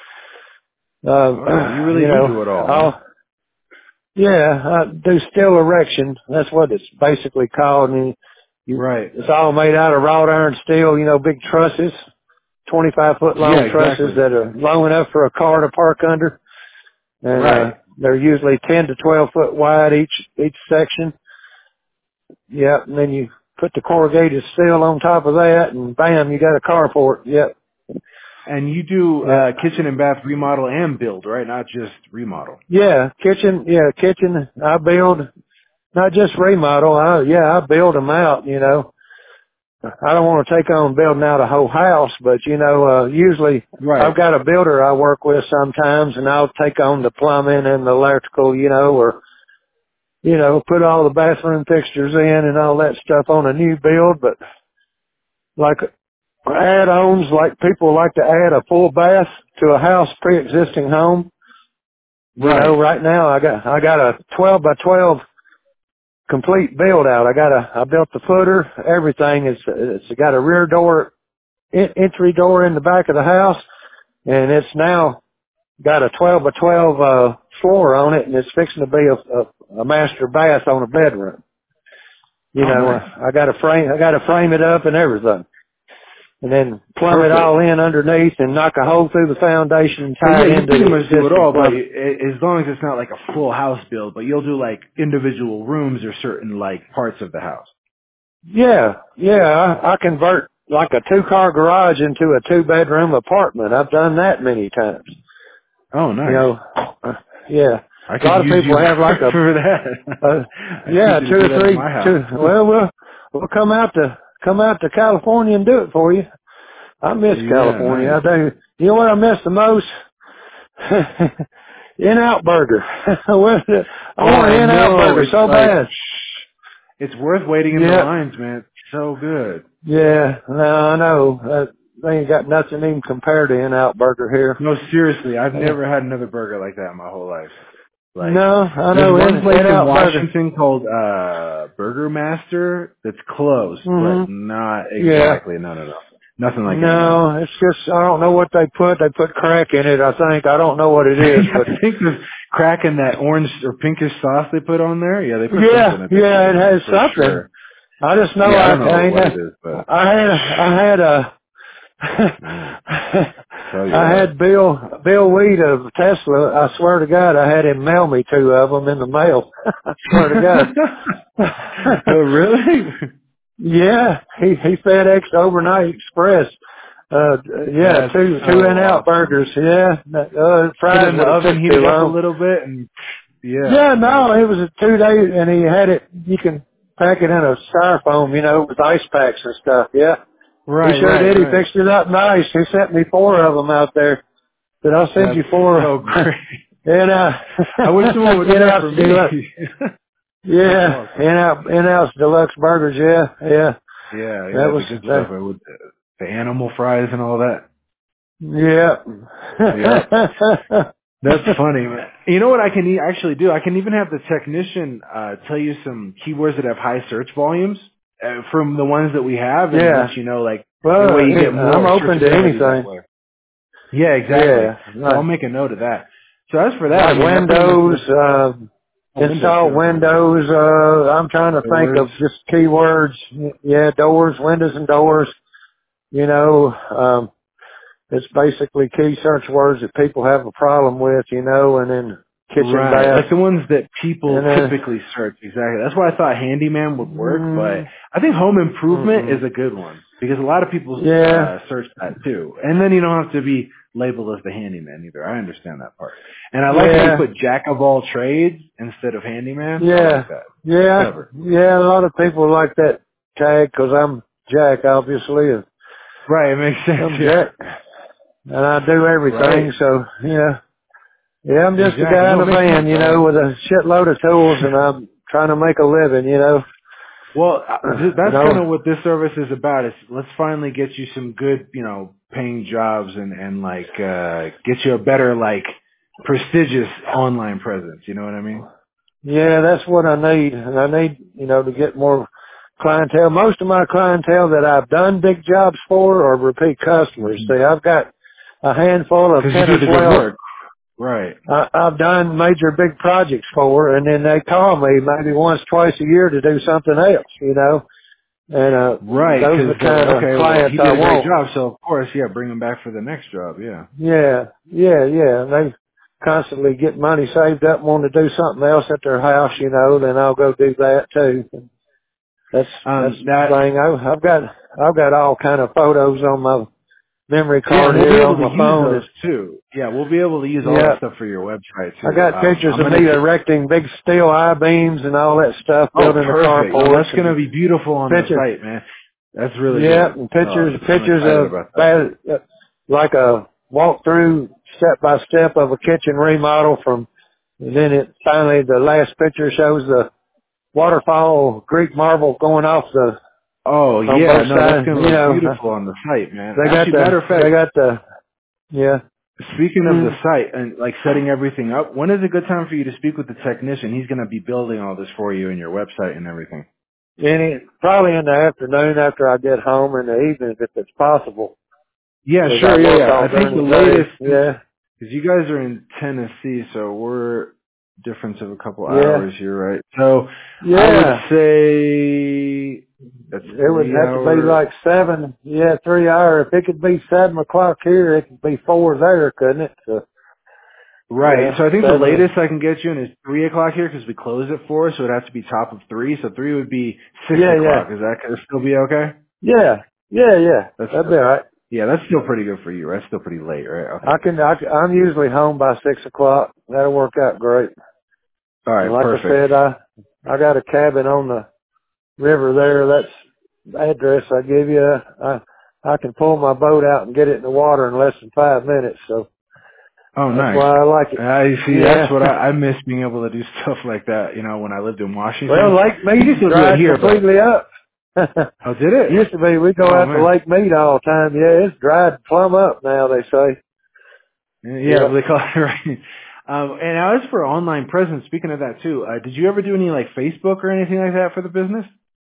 Oh, Uh, you really you do know, do it all, huh? I'll, yeah, I do steel erection. That's what it's basically called. And you, Right. it's all made out of wrought iron steel, you know, big trusses, twenty-five foot Yeah, long trusses exactly. that are long enough for a car to park under. And, uh, Right. they're usually ten to twelve foot wide each, each section. Yep. And then you put the corrugated steel on top of that and bam, you got a carport. Yep. And you do uh Yep. kitchen and bath remodel and build, right? Not just remodel. Yeah. Kitchen. Yeah. Kitchen. I build, not just remodel. I, yeah, I build them out, you know. I don't want to take on building out a whole house, but you know, uh, usually I've Right. got a builder I work with sometimes and I'll take on the plumbing and the electrical, you know, or, you know, put all the bathroom fixtures in and all that stuff on a new build, but like add-ons, like people like to add a full bath to a house pre-existing home. You know, Right. right now I got, I got a twelve by twelve complete build out. I got a, I built the footer, everything. It's, it's got a rear door, en- entry door in the back of the house, and it's now got a twelve by twelve, uh, floor on it, and it's fixing to be a, a, a master bath on a bedroom. You Oh, know, nice. I got to frame, I got to frame it up and everything. And then plumb it Perfect. all in underneath and knock a hole through the foundation and So tie yeah, it you into pretty the much do it existing all, but plumbing. i- as long as it's not like a full house build, but you'll do like individual rooms or certain like parts of the house. Yeah, yeah, I, I convert like a two car garage into a two bedroom apartment. I've done that many times. Oh, You nice. know, uh, yeah. I A could lot of use people you have like a, for that. uh, I just yeah, need you to two do or that at three, my house. two, well, we'll, we'll come out to, come out to California and do it for you. I miss Yeah, California. nice. I do. You know what I miss the most? In-Out Burger. I want Oh, an I In-Out know. Burger It's so like bad. it's worth waiting in the Yep. lines, man. It's so good. Yeah. No, I know. Uh, they ain't got nothing even compared to In-Out Burger here. No, seriously, I've Uh, never had another burger like that in my whole life. Like, no, I there's know one In place in In-Out Burger. Washington called uh Burger Master that's close, hmm but not Yeah. exactly. No, no, no. Nothing like In-N-Out. No, it's just I don't know what they put. They put crack in it. I think I don't know what it is, but I think there's crack in that orange or pinkish sauce they put on there. Yeah, they put something yeah, in there yeah, it has for something. sure. I just know Yeah, I I, don't I know ain't. what it is, but I had I had a man, tell you I what. had Bill Bill Weed of Tesla. I swear to God, I had him mail me two of them in the mail. I swear to God. Oh, really? Yeah, he he FedExed overnight express. Uh, yeah, That's two so two in out awesome. burgers. Yeah, uh, Put it fries in the would have oven, took heat too it up a long. little bit, and yeah, Yeah, nice. no, it was a two day, and he had it. You can pack it in a styrofoam, you know, with ice packs and stuff. Yeah, he Right, sure right, did. He right. fixed it up nice. He sent me four of them out there. But I'll send That's you four. so great. and uh, I wish someone would do in that for out me. deluxe. That's Yeah, awesome. in out in out deluxe burgers. Yeah, yeah. Yeah, That yeah, was the good stuff. that. I would, the animal fries and all that. Yeah. Yep. That's funny, man. You know what I can e- actually do? I can even have the technician uh, tell you some keywords that have high search volumes uh, from the ones that we have, and yeah. let you know, like, that way Well, you get I'm more open to searchability that anything. way. Yeah, exactly. Yeah. So I'll Like, make a note of that. So as for that, I like mean, that pretty much Windows, lets. uh, Oh, windows Install too. Okay. windows. Uh, I'm trying to think Doors. of just keywords. Yeah, doors, windows and doors. You know, um, it's basically key search words that people have a problem with, you know, and then kitchen, Right, bath, like the ones that people and then, typically search. Exactly. That's why I thought handyman would work, but mm, I think home improvement mm-mm. is a good one because a lot of people Yeah, uh, search that too. And then you don't have to be labeled as the handyman either. I understand that part. And I like how you yeah, put jack of all trades instead of handyman. I yeah, like that. yeah, Clever. yeah. A lot of people like that tag because I'm Jack, obviously, and Right, it makes sense. I'm Yeah. Jack, and I do everything. Right. So yeah, yeah. I'm just a Exactly. guy in No, it a makes van, sense. you I know, like it. with a shitload of tools, and I'm trying to make a living, you know. Well, uh, th- You that's kind know, of what this service is about. Is let's finally get you some good, you know, paying jobs and and like uh get you a better like prestigious online presence. You know what I mean? yeah, that's what I need, and I need, you know, to get more clientele. Most of my clientele that I've done big jobs for are repeat customers. See, I've got a handful of Because you ten do or the good twelve work, right? I, I've done major big projects for, and then they call me maybe once, twice a year to do something else, you know. And uh, Right, those are because the they're kind like, of okay, well, clients he I did a great want. job, so of course, yeah, bring him back for the next job. Yeah. Yeah, yeah, yeah. And they constantly get money saved up and want to do something else at their house, you know. Then I'll go do that too. That's that's Um, the that thing. I, I've got I've got all kind of photos on my memory yeah, card and we'll be here able on to my use phone. those And too. Yeah, we'll be able to use all that yeah, stuff for your website I too. got Um, pictures I'm of gonna me get. erecting big steel I-beams and all that stuff, Oh, building the perfect. No, that's carports gonna and be beautiful on the picture. site, man. That's really Yeah, good. and Oh, pictures, I'm pictures excited of about that. bad, uh, like a walkthrough step by step of a kitchen remodel from, and then it finally, the last picture shows the waterfall Greek marble going off the, Oh on yeah, both no, that's sides, gonna you look know, beautiful on the site, man. they got Actually, the, matter of they fact, got the, yeah. speaking of the Mm. site and like setting everything up, when is a good time for you to speak with the technician? He's gonna be building all this for you and your website and everything. Any, probably in the afternoon after I get home, in the evening if it's possible, Yeah, because I sure, yeah, work yeah. all I think during the the day. latest, Yeah, because you guys are in Tennessee, so we're difference of a couple yeah, hours here, right? So I would yeah. say that's It would three have to be hour. like seven, yeah, three hour. If it could be seven o'clock here, it could be four there, couldn't it? So, Right. yeah, So I think the seven. latest I can get you in is three o'clock here because we close at four, so it has to be top of three. So three would be six Yeah, yeah, o'clock. Is that gonna still be okay? yeah, yeah, yeah. That's That'd be all right. yeah, that's still pretty good for you. Right? That's still pretty late, right? I Okay. can, I, can- I'm usually home by six o'clock. That'll work out great. All And right. like I Perfect. said, I, I got a cabin on the river there. That's the address I give you. I, I can pull my boat out and get it in the water in less than five minutes. So Oh, that's nice. why I like it. I see. That's Yeah. what I, I miss being able to do stuff like that. You know, when I lived in Well, Washington, Lake you can Mead still do it dried here, but completely up. oh, did it? Used to be, we go Oh out to man. Lake Mead all the time. Yeah, it's dried plumb up now, they say. Yeah, Yeah. they call it right. Um, and as for online presence, speaking of that too, uh, did you ever do any like Facebook or anything like that for the business?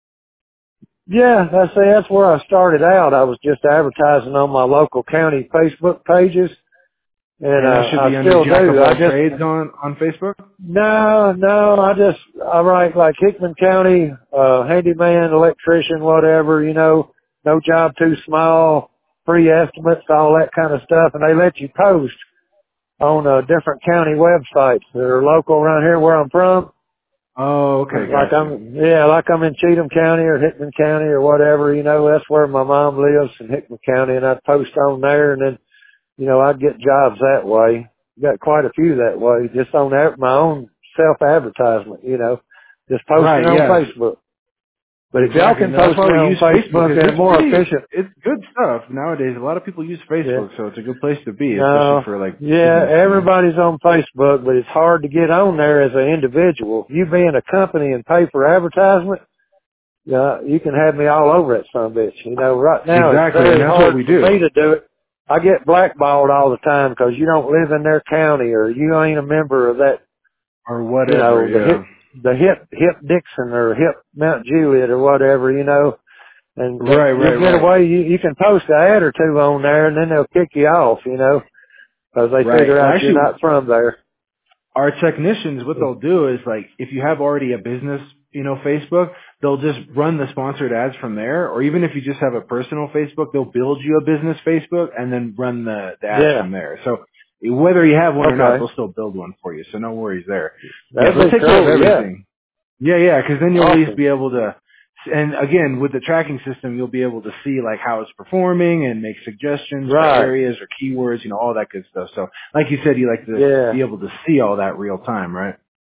Yeah, I say that's where I started out. I was just advertising on my local county Facebook pages, and And that uh, should be I under still Jack of do. I all just, trades on on Facebook. no, no, I just, I write like Hickman County, uh, handyman, electrician, whatever, you know, no job too small, free estimates, all that kind of stuff, and they let you post on uh, different county websites that are local around here where I'm from. Oh, okay, Like gotcha. I'm, yeah, like I'm in Cheatham County or Hickman County or whatever, you know, that's where my mom lives in Hickman County, and I'd post on there, and then, you know, I'd get jobs that way. Got quite a few that way, just on that, my own self-advertisement, you know, just posting Right. on Yes. Facebook. But if y'all Exactly. can No, that's post why me we on use Facebook Facebook, because they're it's more pretty, efficient. it's good stuff nowadays. A lot of people use Yeah. Facebook, so it's a good place to be, especially No, for like yeah, business. You know. everybody's on Facebook, but it's hard to get on there as an individual. You being a company and pay for advertisement, yeah, you can have me all over it, son of a bitch. You know, right now it's Exactly, and very that's what hard we for do. me to do it. I get blackballed all the time because you don't live in their county or you ain't a member of that, Or you whatever. know, the Yeah. hip, the hip, hip Dixon or hip Mount Juliet or whatever, you know, and that Right. Right. you'll get Right. away. You, you can post an ad or two on there and then they'll kick you off, you know, because they Right. figure And out you're actually, not from there. our technicians, what they'll do is like, if you have already a business, you know, Facebook, they'll just run the sponsored ads from there. Or even if you just have a personal Facebook, they'll build you a business Facebook and then run the, the ads Yeah. from there. So whether you have one or not, Okay. they'll still build one for you. So no worries there. Yeah, That'd they'll be take care of cool. Yeah. everything. Yeah, yeah, because then you'll at least Awesome. be able to, and again, with the tracking system, you'll be able to see like how it's performing and make suggestions for Right. areas or keywords, you know, all that good stuff. So, like you said, you like to Yeah. be able to see all that real time, right?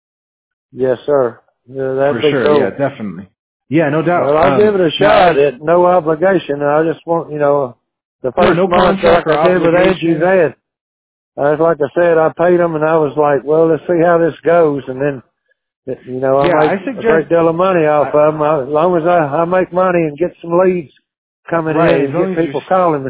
Yes, sir. Yeah, For that'd be sure, yeah, cool. definitely. Yeah, no Well, doubt. I'll give Um, it a now, shot at no obligation. I just want, you know, the yeah, first no month, like contract or I did with Angie's obligation. ad, I was like I said, I paid them and I was like, well, let's see how this goes. And then, you know, I Yeah, I make a great suggest, deal of money off I, of them. I, as long as I, I make money and get some leads coming in right, as and long get as you're people calling me,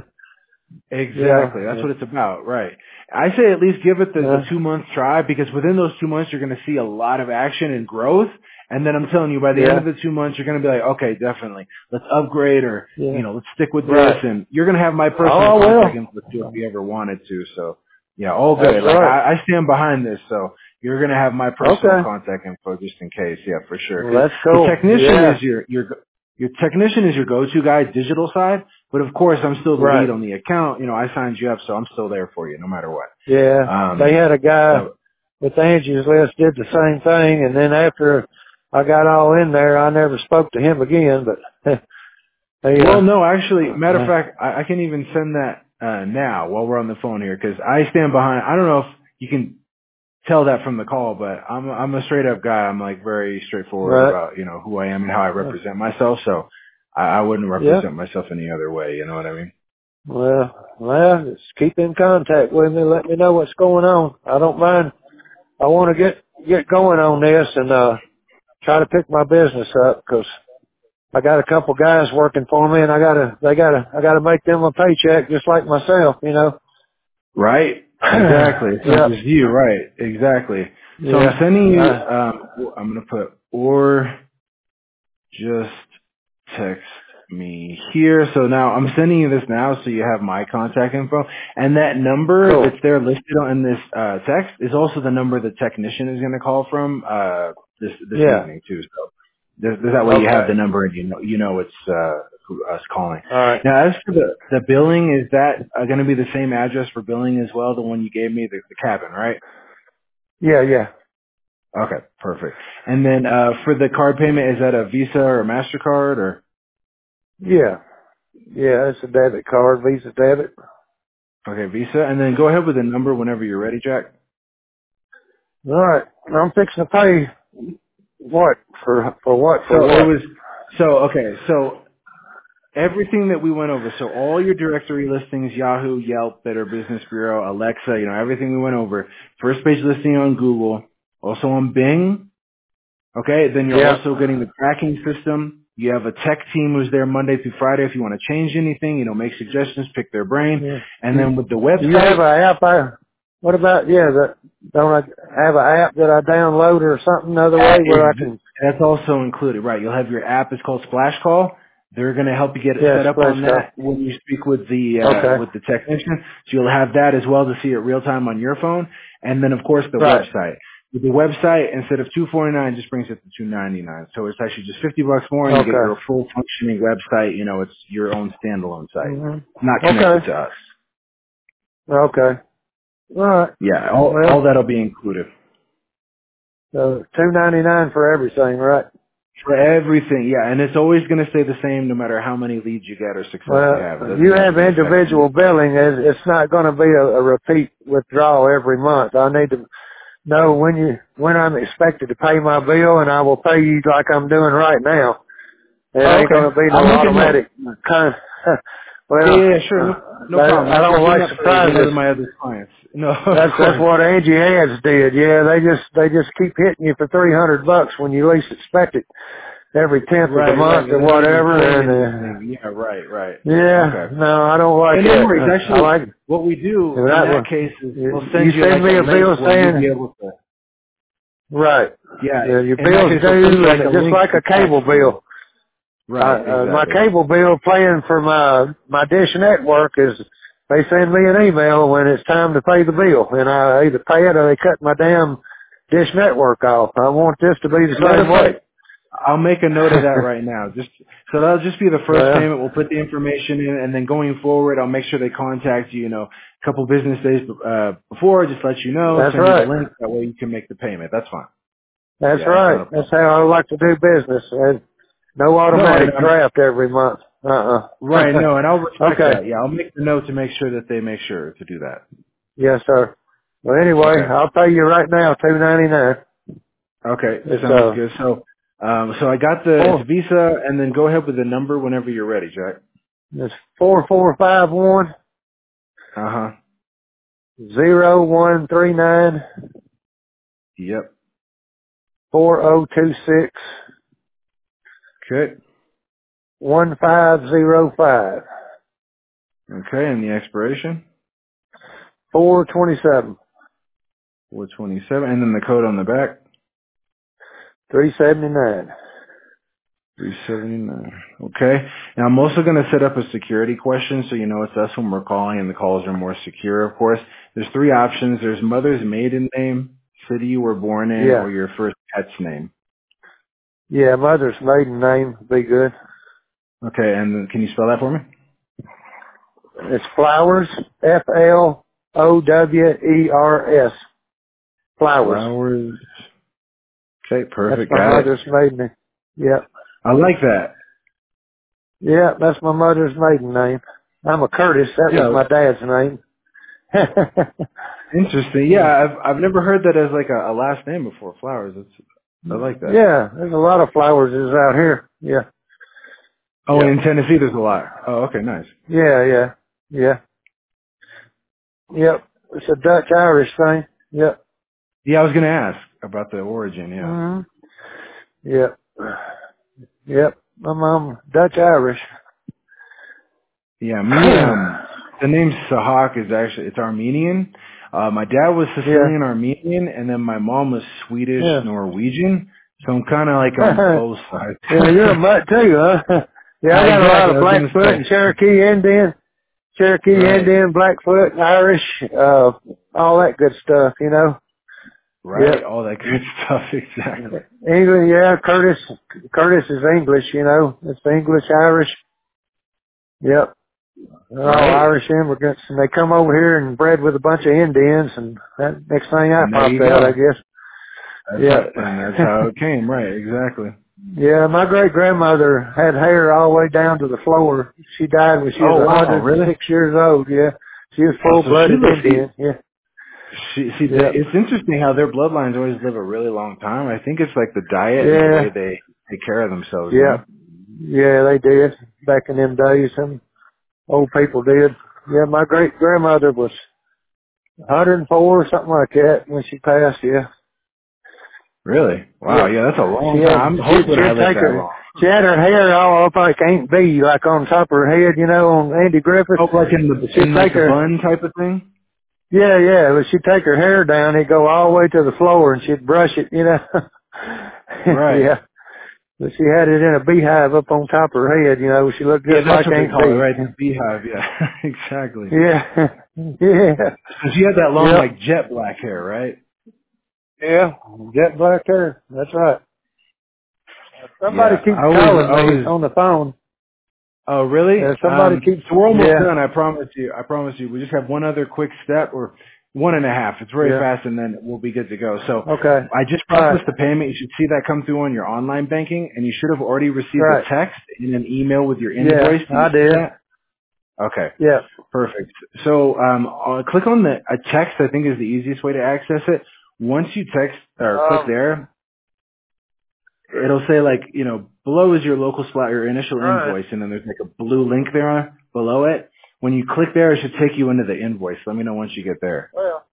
you exactly. That's know, what it's about, right? I say at least give it the, the uh, two month try because within those two months you're going to see a lot of action and growth. And then I'm telling you, by the end yeah, of the two months, you're going to be like, okay, definitely, let's upgrade or yeah, you know, let's stick with this. right. And you're going to have my personal Oh, contact well, info too if you ever wanted to. So yeah, all that's good. Like right. I, I stand behind this, so you're going to have my personal Okay. contact info just in case. Yeah, for sure. Well, Because that's the cool. technician Yeah. is your your your technician is your go-to guy, digital side. But of course, I'm still the lead Right. on the account. You know, I signed you up, so I'm still there for you no matter what. Yeah. They Um, had a guy so with Angie's List did the same thing, and then after I got all in there, I never spoke to him again. But they, well, uh, no, actually, matter of uh, fact, I, I can even send that uh, now while we're on the phone here because I stand behind. I don't know if you can tell that from the call, but I'm I'm a straight up guy. I'm like very straightforward right. about you know who I am and how I Uh, represent myself. So I, I wouldn't yeah. represent myself any other way. You know what I mean? Well, well, just keep in contact with me. Let me know what's going on. I don't mind. I want to get get going on this and uh try to pick my business up because I got a couple guys working for me, and I gotta they gotta I gotta make them a paycheck just like myself, you know. Right? Exactly. It's not Yep. just you, right? Exactly. So I'm Yeah. sending you. Uh, Um, I'm gonna put or just text me here. So now I'm sending you this now so you have my contact info. And that number cool. that's there listed on this uh, text is also the number the technician is going to call from uh, this this Yeah. evening too. So this, that way you have Okay. the number and you know you know it's uh, who, us calling. All right. Now as for the, the billing, is that uh, going to be the same address for billing as well, the one you gave me, the, the cabin, right? Yeah. Yeah. Okay, perfect. And then uh, for the card payment, is that a Visa or a MasterCard or? Yeah. Yeah. It's a debit card, Visa debit. Okay, Visa. And then go ahead with the number whenever you're ready, Jack. All right. I'm fixing to pay what for for what for So it what? was, so, okay, so everything that we went over, so all your directory listings, Yahoo, Yelp, Better Business Bureau, Alexa, you know, everything we went over. First page listing on Google, also on Bing, okay? Then you're Yeah. also getting the tracking system. You have a tech team who's there Monday through Friday if you want to change anything, you know, make suggestions, pick their brain. Yeah. And Do, then with the do you have website, an app? I, what about yeah? That don't I have an app that I download or something other way That where I is, can that's also included, right? You'll have your app. It's called Splash Call. They're going to help you get it yeah set up splash on call? that when you speak with the uh, Okay. with the technician. So you'll have that as well to see it real time on your phone, and then of course the Right. website. With the website, instead of two forty nine, just brings it to two ninety nine. So it's actually just fifty bucks more, and you get Okay. your full functioning website. You know, it's your own standalone site, Mhm. not connected Okay. to us. Okay. All right. Yeah, all all Well, that'll be included. uh, two ninety nine for everything, right? For everything, yeah, and it's always going to stay the same no matter how many leads you get or success you have. It Well, doesn't you have have any effect on individual it. billing. It- It's not going to be a, a repeat withdrawal every month. I need to know when you when I'm expected to pay my bill, and I will pay you like I'm doing right now. It Oh, ain't okay. going to be I'll no make a note. automatic kind. Yeah, Well, yeah, yeah, sure, no, no I, problem. I That's don't I do like that for one surprises. of my other clients. No, of That's that's course. what Angie Ads did. Yeah, they just they just keep hitting you for three hundred bucks when you least expect it every tenth of the Right, right. month But or they're not even whatever. pulling And uh, anything. Yeah, right, right. yeah, Okay. no, I don't like And no that. worries. Uh, I Actually, like what we do in that that one. case is You we'll you send you send like me a a bill link where you'll be saying able to. right. Yeah, Yeah, your in that bill's case, we'll send you due, and like a just link like to a cable text you. bill. Right, Uh, uh, my exactly. cable bill paying for my my Dish Network is they send me an email when it's time to pay the bill, and I either pay it or they cut my damn Dish Network off. I want this to be the Matter same of way. fact, I'll make a note of that right now. Just so that'll just be the first Well, payment. We'll put the information in, and then going forward, I'll make sure they contact you. You know, a couple business days uh, before, just let you know, that's send you the right. link. That way, you can make the payment. That's fine. That's Yeah, that's not a right. That's problem. how I like to do business. And no No, and automatic um, draft every month. Uh-uh. right, no, and I'll respect Okay. that. Yeah, I'll make the note to make sure that they make sure to do that. Yes, sir. Well, anyway, Okay. I'll pay you right now, two ninety nine. Okay, It's sounds uh good. So, um, so I got the it's four. Visa, and then go ahead with the number whenever you're ready, Jack. It's four four five one Uh huh. zero one three nine Yep. four zero two six Okay. one five zero five Okay, and the expiration four twenty seven four twenty-seven, and then the code on the back three seventy nine. three seventy-nine. Okay. Now I'm also going to set up a security question, so you know it's us when we're calling, and the calls are more secure. Of course, there's three options. There's mother's maiden name, city you were born in, Yeah. or your first pet's name. Yeah, mother's maiden name would be good. Okay, and then can you spell that for me? It's Flowers, F L O W E R S. Flowers. Flowers. Okay, That's perfect. my Got it. mother's maiden name. Yeah. I like that. Yeah, that's my mother's maiden name. I'm a Curtis. That was Yeah, my dad's name. interesting. Yeah, I've I've never heard that as like a, a last name before. Flowers. It's I like that. Yeah, there's a lot of flowers out here. Yeah. Oh, Yeah. in Tennessee there's a lot. Oh, okay, nice. Yeah, yeah. Yeah. Yep. It's a Dutch Irish thing. Yep. Yeah, I was gonna ask about the origin. Yeah. hmm Yep. Yep. My mom, Dutch Irish. Yeah, me. Um, the name Sahak is actually it's Armenian. Uh, my dad was Yeah. Sicilian Armenian, and then my mom was Swedish Yeah. Norwegian. So I'm kind of like on both sides. Yeah, you're a mutt too, huh? Yeah, I got a lot Exactly. of I was gonna Blackfoot and say. Cherokee Indian, Cherokee Right. Indian, Blackfoot, Irish, uh, all that good stuff, you know. Right. Yep. All that good stuff. Exactly. English, yeah, Curtis, Curtis is English, you know. It's English, Irish. Yep. They're all Right. Irish immigrants, and they come over here and bred with a bunch of Indians, and that next thing I And there popped you out, I go. guess. That's how, and that's Yeah. how it came. Right. Exactly. Yeah, my great grandmother had hair all the way down to the floor. She died when she was Oh a wow. hundred and Really? six years old. Yeah, she was Oh, full so she blooded lives. See, Indian. Yeah, she, see, the, yeah, it's interesting how their bloodlines always live a really long time. I think it's like the diet and the way yeah, they take care of themselves. You yeah, know. yeah. They did back in them days. Some old people did. Yeah, my great grandmother was one hundred and four or something like that when she passed. Yeah, Really? Wow. yeah. Yeah, that's a long She had time. I'm she hoping I she'd live take that her. long. She had her hair all up like Aunt Bee, like on top of her head, you know, on Andy Griffith. Oh, like in the She'd in like take the her. bun type of thing. Yeah, yeah, but she'd take her hair down, it'd go all the way to the floor, and she'd brush it, you know. Right. Yeah, but she had it in a beehive up on top of her head, you know. She looked Yeah, just that's like what they Aunt call it, Bee. right? The beehive. Yeah. Exactly. Yeah, yeah, So she had that long, yep, like jet black hair, right? yeah, jet black hair. That's right. Somebody Yeah. keeps I always, calling I me always on the phone. Oh, really? Uh, somebody Um, keeps, so we're almost yeah, done. I promise you. I promise you. We just have one other quick step, or one and a half. It's very yeah. fast, and then we'll be good to go. So Okay, I just right, processed the payment. You should see that come through on your online banking, and you should have already received right. a text and an email with your Yeah, invoice. Do you I see did. that? Okay, Yeah. perfect. So um, uh, click on the a text. I think is the easiest way to access it. Once you text or click Um. there, it'll say like, you know, below is your local spot, your initial All right. invoice, and then there's like a blue link there on, below it. When you click there, it should take you into the invoice. Let me know once you get there. Well.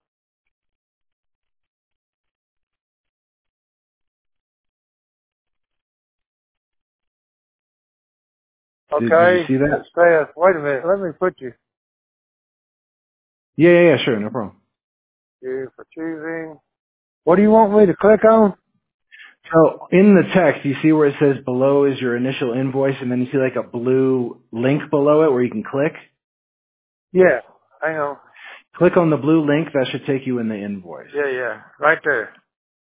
Did, did you Okay. see It that? says, wait a minute. Let me put you. Yeah, yeah, yeah, sure, no problem. You for choosing. What do you want me to click on? So in the text, you see where it says below is your initial invoice, and then you see like a blue link below it where you can click. Yeah. Hang on. Click on the blue link. That should take you in the invoice. Yeah, yeah. Right there.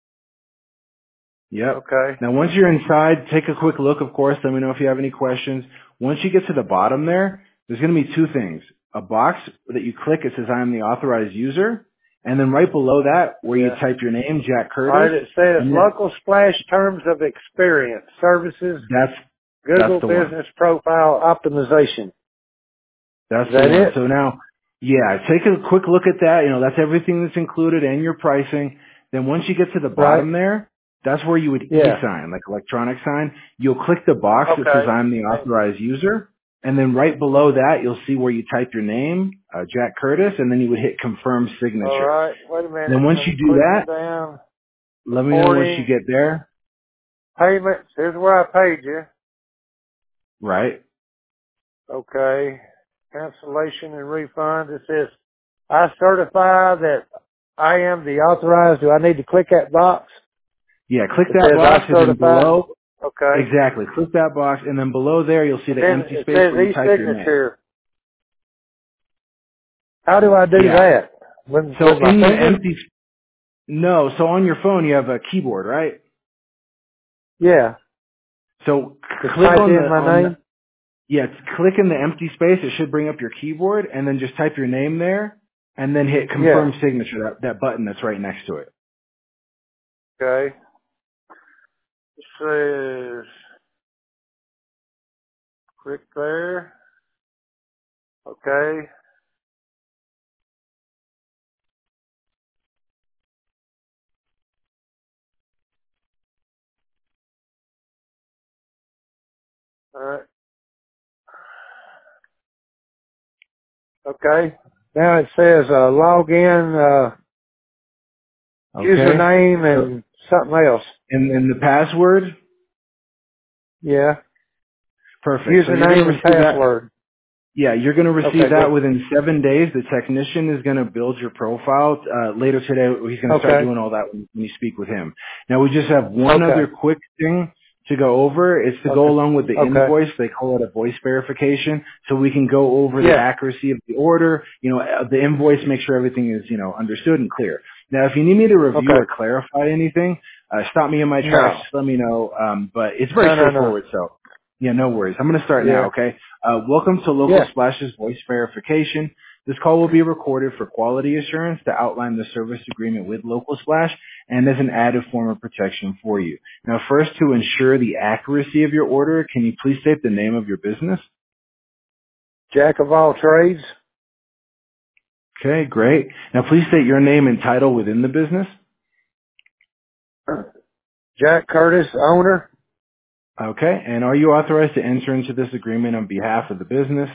Yep. Okay. Now, once you're inside, take a quick look, of course. Let me know if you have any questions. Once you get to the bottom there, there's going to be two things. A box that you click, it says, I am the authorized user. And then right below that, where you Yeah. type your name, Jack All right. Curtis, It says and then, local splash terms of experience, services, that's, Google that's the one. business profile optimization. That's Is the that one. it? So now, yeah, take a quick look at that. You know, that's everything that's included and your pricing. Then once you get to the Right. bottom there, that's where you would Yeah. e-sign, like electronic sign. You'll click the box that says Okay. I'm the authorized user. And then right below that, you'll see where you type your name, uh, Jack Curtis, and then you would hit confirm All signature. right. Wait a Then minute. once you I'm do clicking that, down. let me know once you Reporting. get there. Payments. Here's where I paid you. Right? Okay. Cancellation and refund. It says, I certify that I am the authorized. Do I need to click that box? Yeah, click It that says box I and then certify. below, Okay. exactly, click that box and then below there you'll see And the then empty it space says where you type your name. e-signature. How do I do Yeah. that? With, So with my in the finger? empty, no, so on your phone you have a keyboard, right? Yeah. So Just click type on in the, my on the, name? yeah, click in the empty space, it should bring up your keyboard and then just type your name there and then hit Yeah. confirm signature, that, that button that's right next to it. Okay. It says, click there. Okay. All right. Okay. Now it says, uh, log in, uh, Okay? username So, and something else. and then the password, Yeah. perfect. So you're going to Username and receive that. password. Yeah, you're going to receive Okay, that good. within seven days. The technician is going to build your profile. Uh, later today, he's going to start Okay. doing all that when, when you speak with him. Now, we just have one other Okay. quick thing to go over. It's to go Okay. along with the Okay. invoice. They call it a voice verification. So we can go over the Yeah. accuracy of the order, you know, uh, the invoice, make sure everything is, you know, understood and clear. Now, if you need me to review Okay. or clarify anything, uh, stop me in my tracks. No. Just let me know. Um, but it's very No, no, no. straightforward. So, yeah, no worries. I'm going to start now, Yeah. okay? Uh, welcome to Local Yeah. Splash's voice verification. This call will be recorded for quality assurance to outline the service agreement with Local Splash and as an added form of protection for you. Now, first, to ensure the accuracy of your order, can you please state the name of your business? Jack of all trades. Okay, great. Now, please state your name and title within the business. Jack Curtis, owner. Okay, and are you authorized to enter into this agreement on behalf of the business?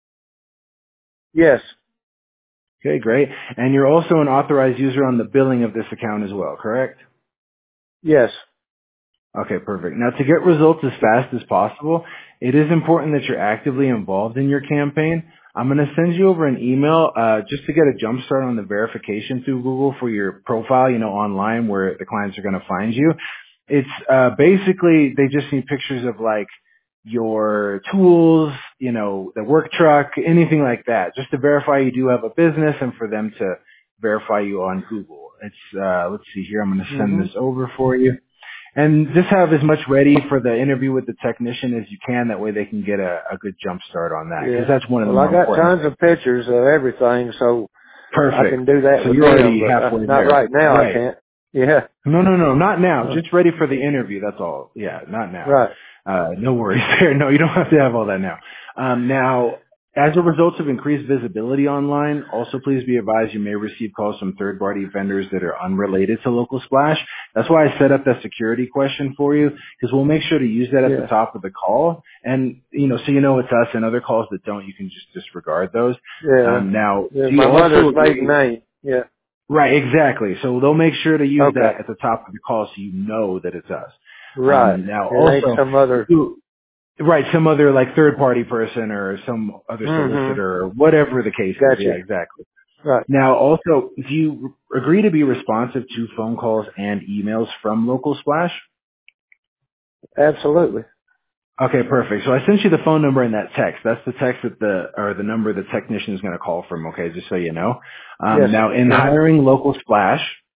Yes. Okay, great. And you're also an authorized user on the billing of this account as well, correct? Yes. Okay, perfect. Now, to get results as fast as possible, it is important that you're actively involved in your campaign. I'm going to send you over an email uh, just to get a jump start on the verification through Google for your profile, you know, online where the clients are going to find you. It's uh, basically they just need pictures of like your tools, you know, the work truck, anything like that, just to verify you do have a business and for them to verify you on Google. It's uh, let's see here. I'm going to send hmm this over for you. And just have as much ready for the interview with the technician as you can. That way they can get a, a good jump start on that. Because Yeah. that's one of the Well, I more got important tons things. of pictures of everything, so I Perfect. can do that So with you're them, already but uh, halfway not there. right now. I Right. can't. Yeah. No, no, no, not now. Uh, Just ready for the interview. That's all. Yeah, not now. right. Uh, no worries there. No, you don't have to have all that now. Um, now, as a result of increased visibility online, also please be advised you may receive calls from third-party vendors that are unrelated to Local Splash. That's why I set up that security question for you, because we'll make sure to use that at the Yeah. top of the call. And, you know, so you know it's us, and other calls that don't, you can just disregard those. Yeah. Um, now, Yeah. do you My also mother's maiden agree? name. Yeah. Right, exactly. So they'll make sure to use Okay. that at the top of the call so you know that it's us. Right. Um, now It ain't also, some other. you, right, some other like third party person or some other hmm solicitor or whatever the case is. Yeah, Gotcha. exactly. Right. Now also, do you agree to be responsive to phone calls and emails from Local Splash? Absolutely. Okay, perfect. So I sent you the phone number in that text. That's the text that the, or the number the technician is going to call from, okay, just so you know. Um, Yes. now in Uh huh. hiring Local Splash,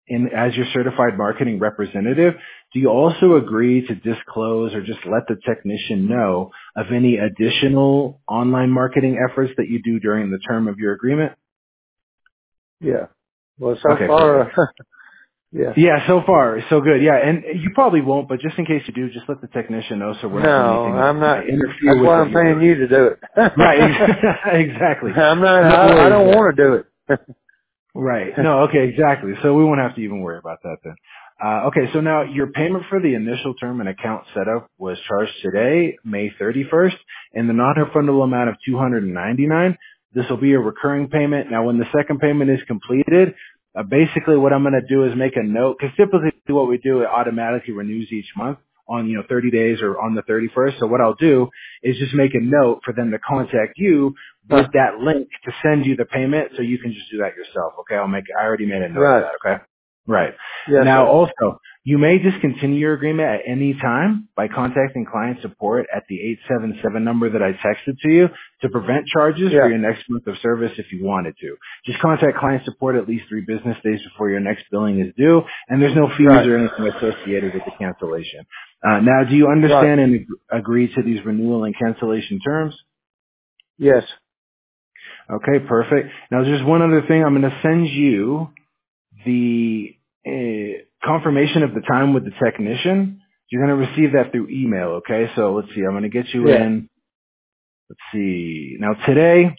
in as your certified marketing representative, do you also agree to disclose or just let the technician know of any additional online marketing efforts that you do during the term of your agreement? Yeah. Well, so Okay, far, perfect. uh, yeah. Yeah, so far, so good. Yeah, and you probably won't, but just in case you do, just let the technician know so we're not doing No, anything I'm that not. might interfere That's with why what I'm you're paying doing. you to do it. Right, exactly. I'm not. No I, I worries don't there. want to do it. Right. No, okay, exactly. So we won't have to even worry about that then. Uh, okay, so now your payment for the initial term and account setup was charged today, May thirty-first, in the non-refundable amount of two hundred ninety-nine dollars. This will be a recurring payment. Now, when the second payment is completed, uh, basically what I'm going to do is make a note, because typically what we do, it automatically renews each month on, you know, thirty days or on the thirty-first. So what I'll do is just make a note for them to contact you with Huh. that link to send you the payment, so you can just do that yourself. Okay, I'll make. I already made a note of Right. that. Okay, right. Yes, Now, sir. also, you may discontinue your agreement at any time by contacting client support at the eight seven seven number that I texted to you to prevent charges for Yeah. your next month of service if you wanted to. Just contact client support at least three business days before your next billing is due, and there's no fees Right. or anything associated with the cancellation. Uh, now, do you Right. understand and ag- agree to these renewal and cancellation terms? Yes. Okay, perfect. Now, there's one other thing. I'm going to send you the uh, confirmation of the time with the technician. You're going to receive that through email, okay? So let's see. I'm going to get you Yeah. in. Let's see. Now, today,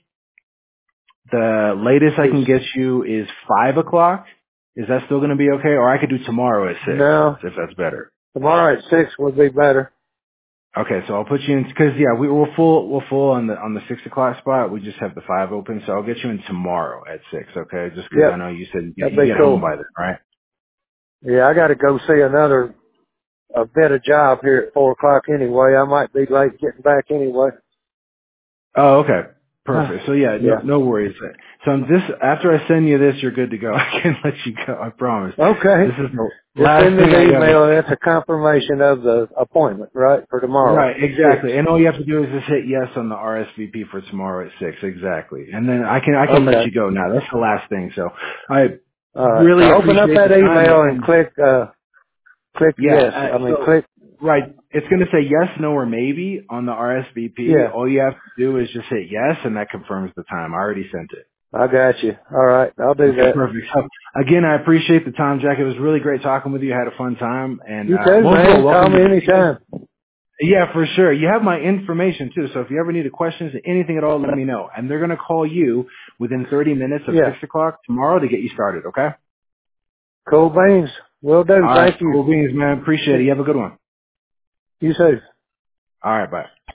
the latest I Is can get you is five o'clock. Is that still going to be okay? Or I could do tomorrow at six, no. if that's better. Tomorrow at six would be better. Okay, so I'll put you in because yeah, we, we're full. We're full on the on the six o'clock spot. We just have the five open, so I'll get you in tomorrow at six. Okay, just 'cause I Yep. know you said you get, That'd you be get home cool. by then, right? Yeah, I got to go see another a better job here at four o'clock anyway. I might be late getting back anyway. Oh, okay, Huh. perfect. So yeah, no Yeah. no worries. So I'm this after I send you this, you're good to go. I can let you go. I promise. This Okay. is the Just send last me thing the I got. email. That's a confirmation of the appointment, right, for tomorrow Right, at six. exactly. And all you have to do is just hit yes on the R S V P for tomorrow at six. Exactly. And then I can I can let Okay. you go now. That's the last thing. So I All right. So really open up appreciate the that time email and and click uh click yeah. yes. Uh, I mean so click right, it's going to say yes, no, or maybe on the R S V P. yeah. All you have to do is just hit yes, and that confirms the time. I already sent it. I got you. All right. I'll do Okay, that. perfect. So again, I appreciate the time, Jack. It was really great talking with you. I had a fun time, and You uh, too, most of all, man. Call welcome to me the team. anytime. Yeah, for sure. You have my information too, so if you ever need questions, anything at all, let me know. And they're going to call you within thirty minutes of Yeah. six o'clock tomorrow to get you started. Okay. Cool beans. Will do. All right. Thank you. Cool beans, man. Appreciate it. You have a good one. You too. All right. Bye.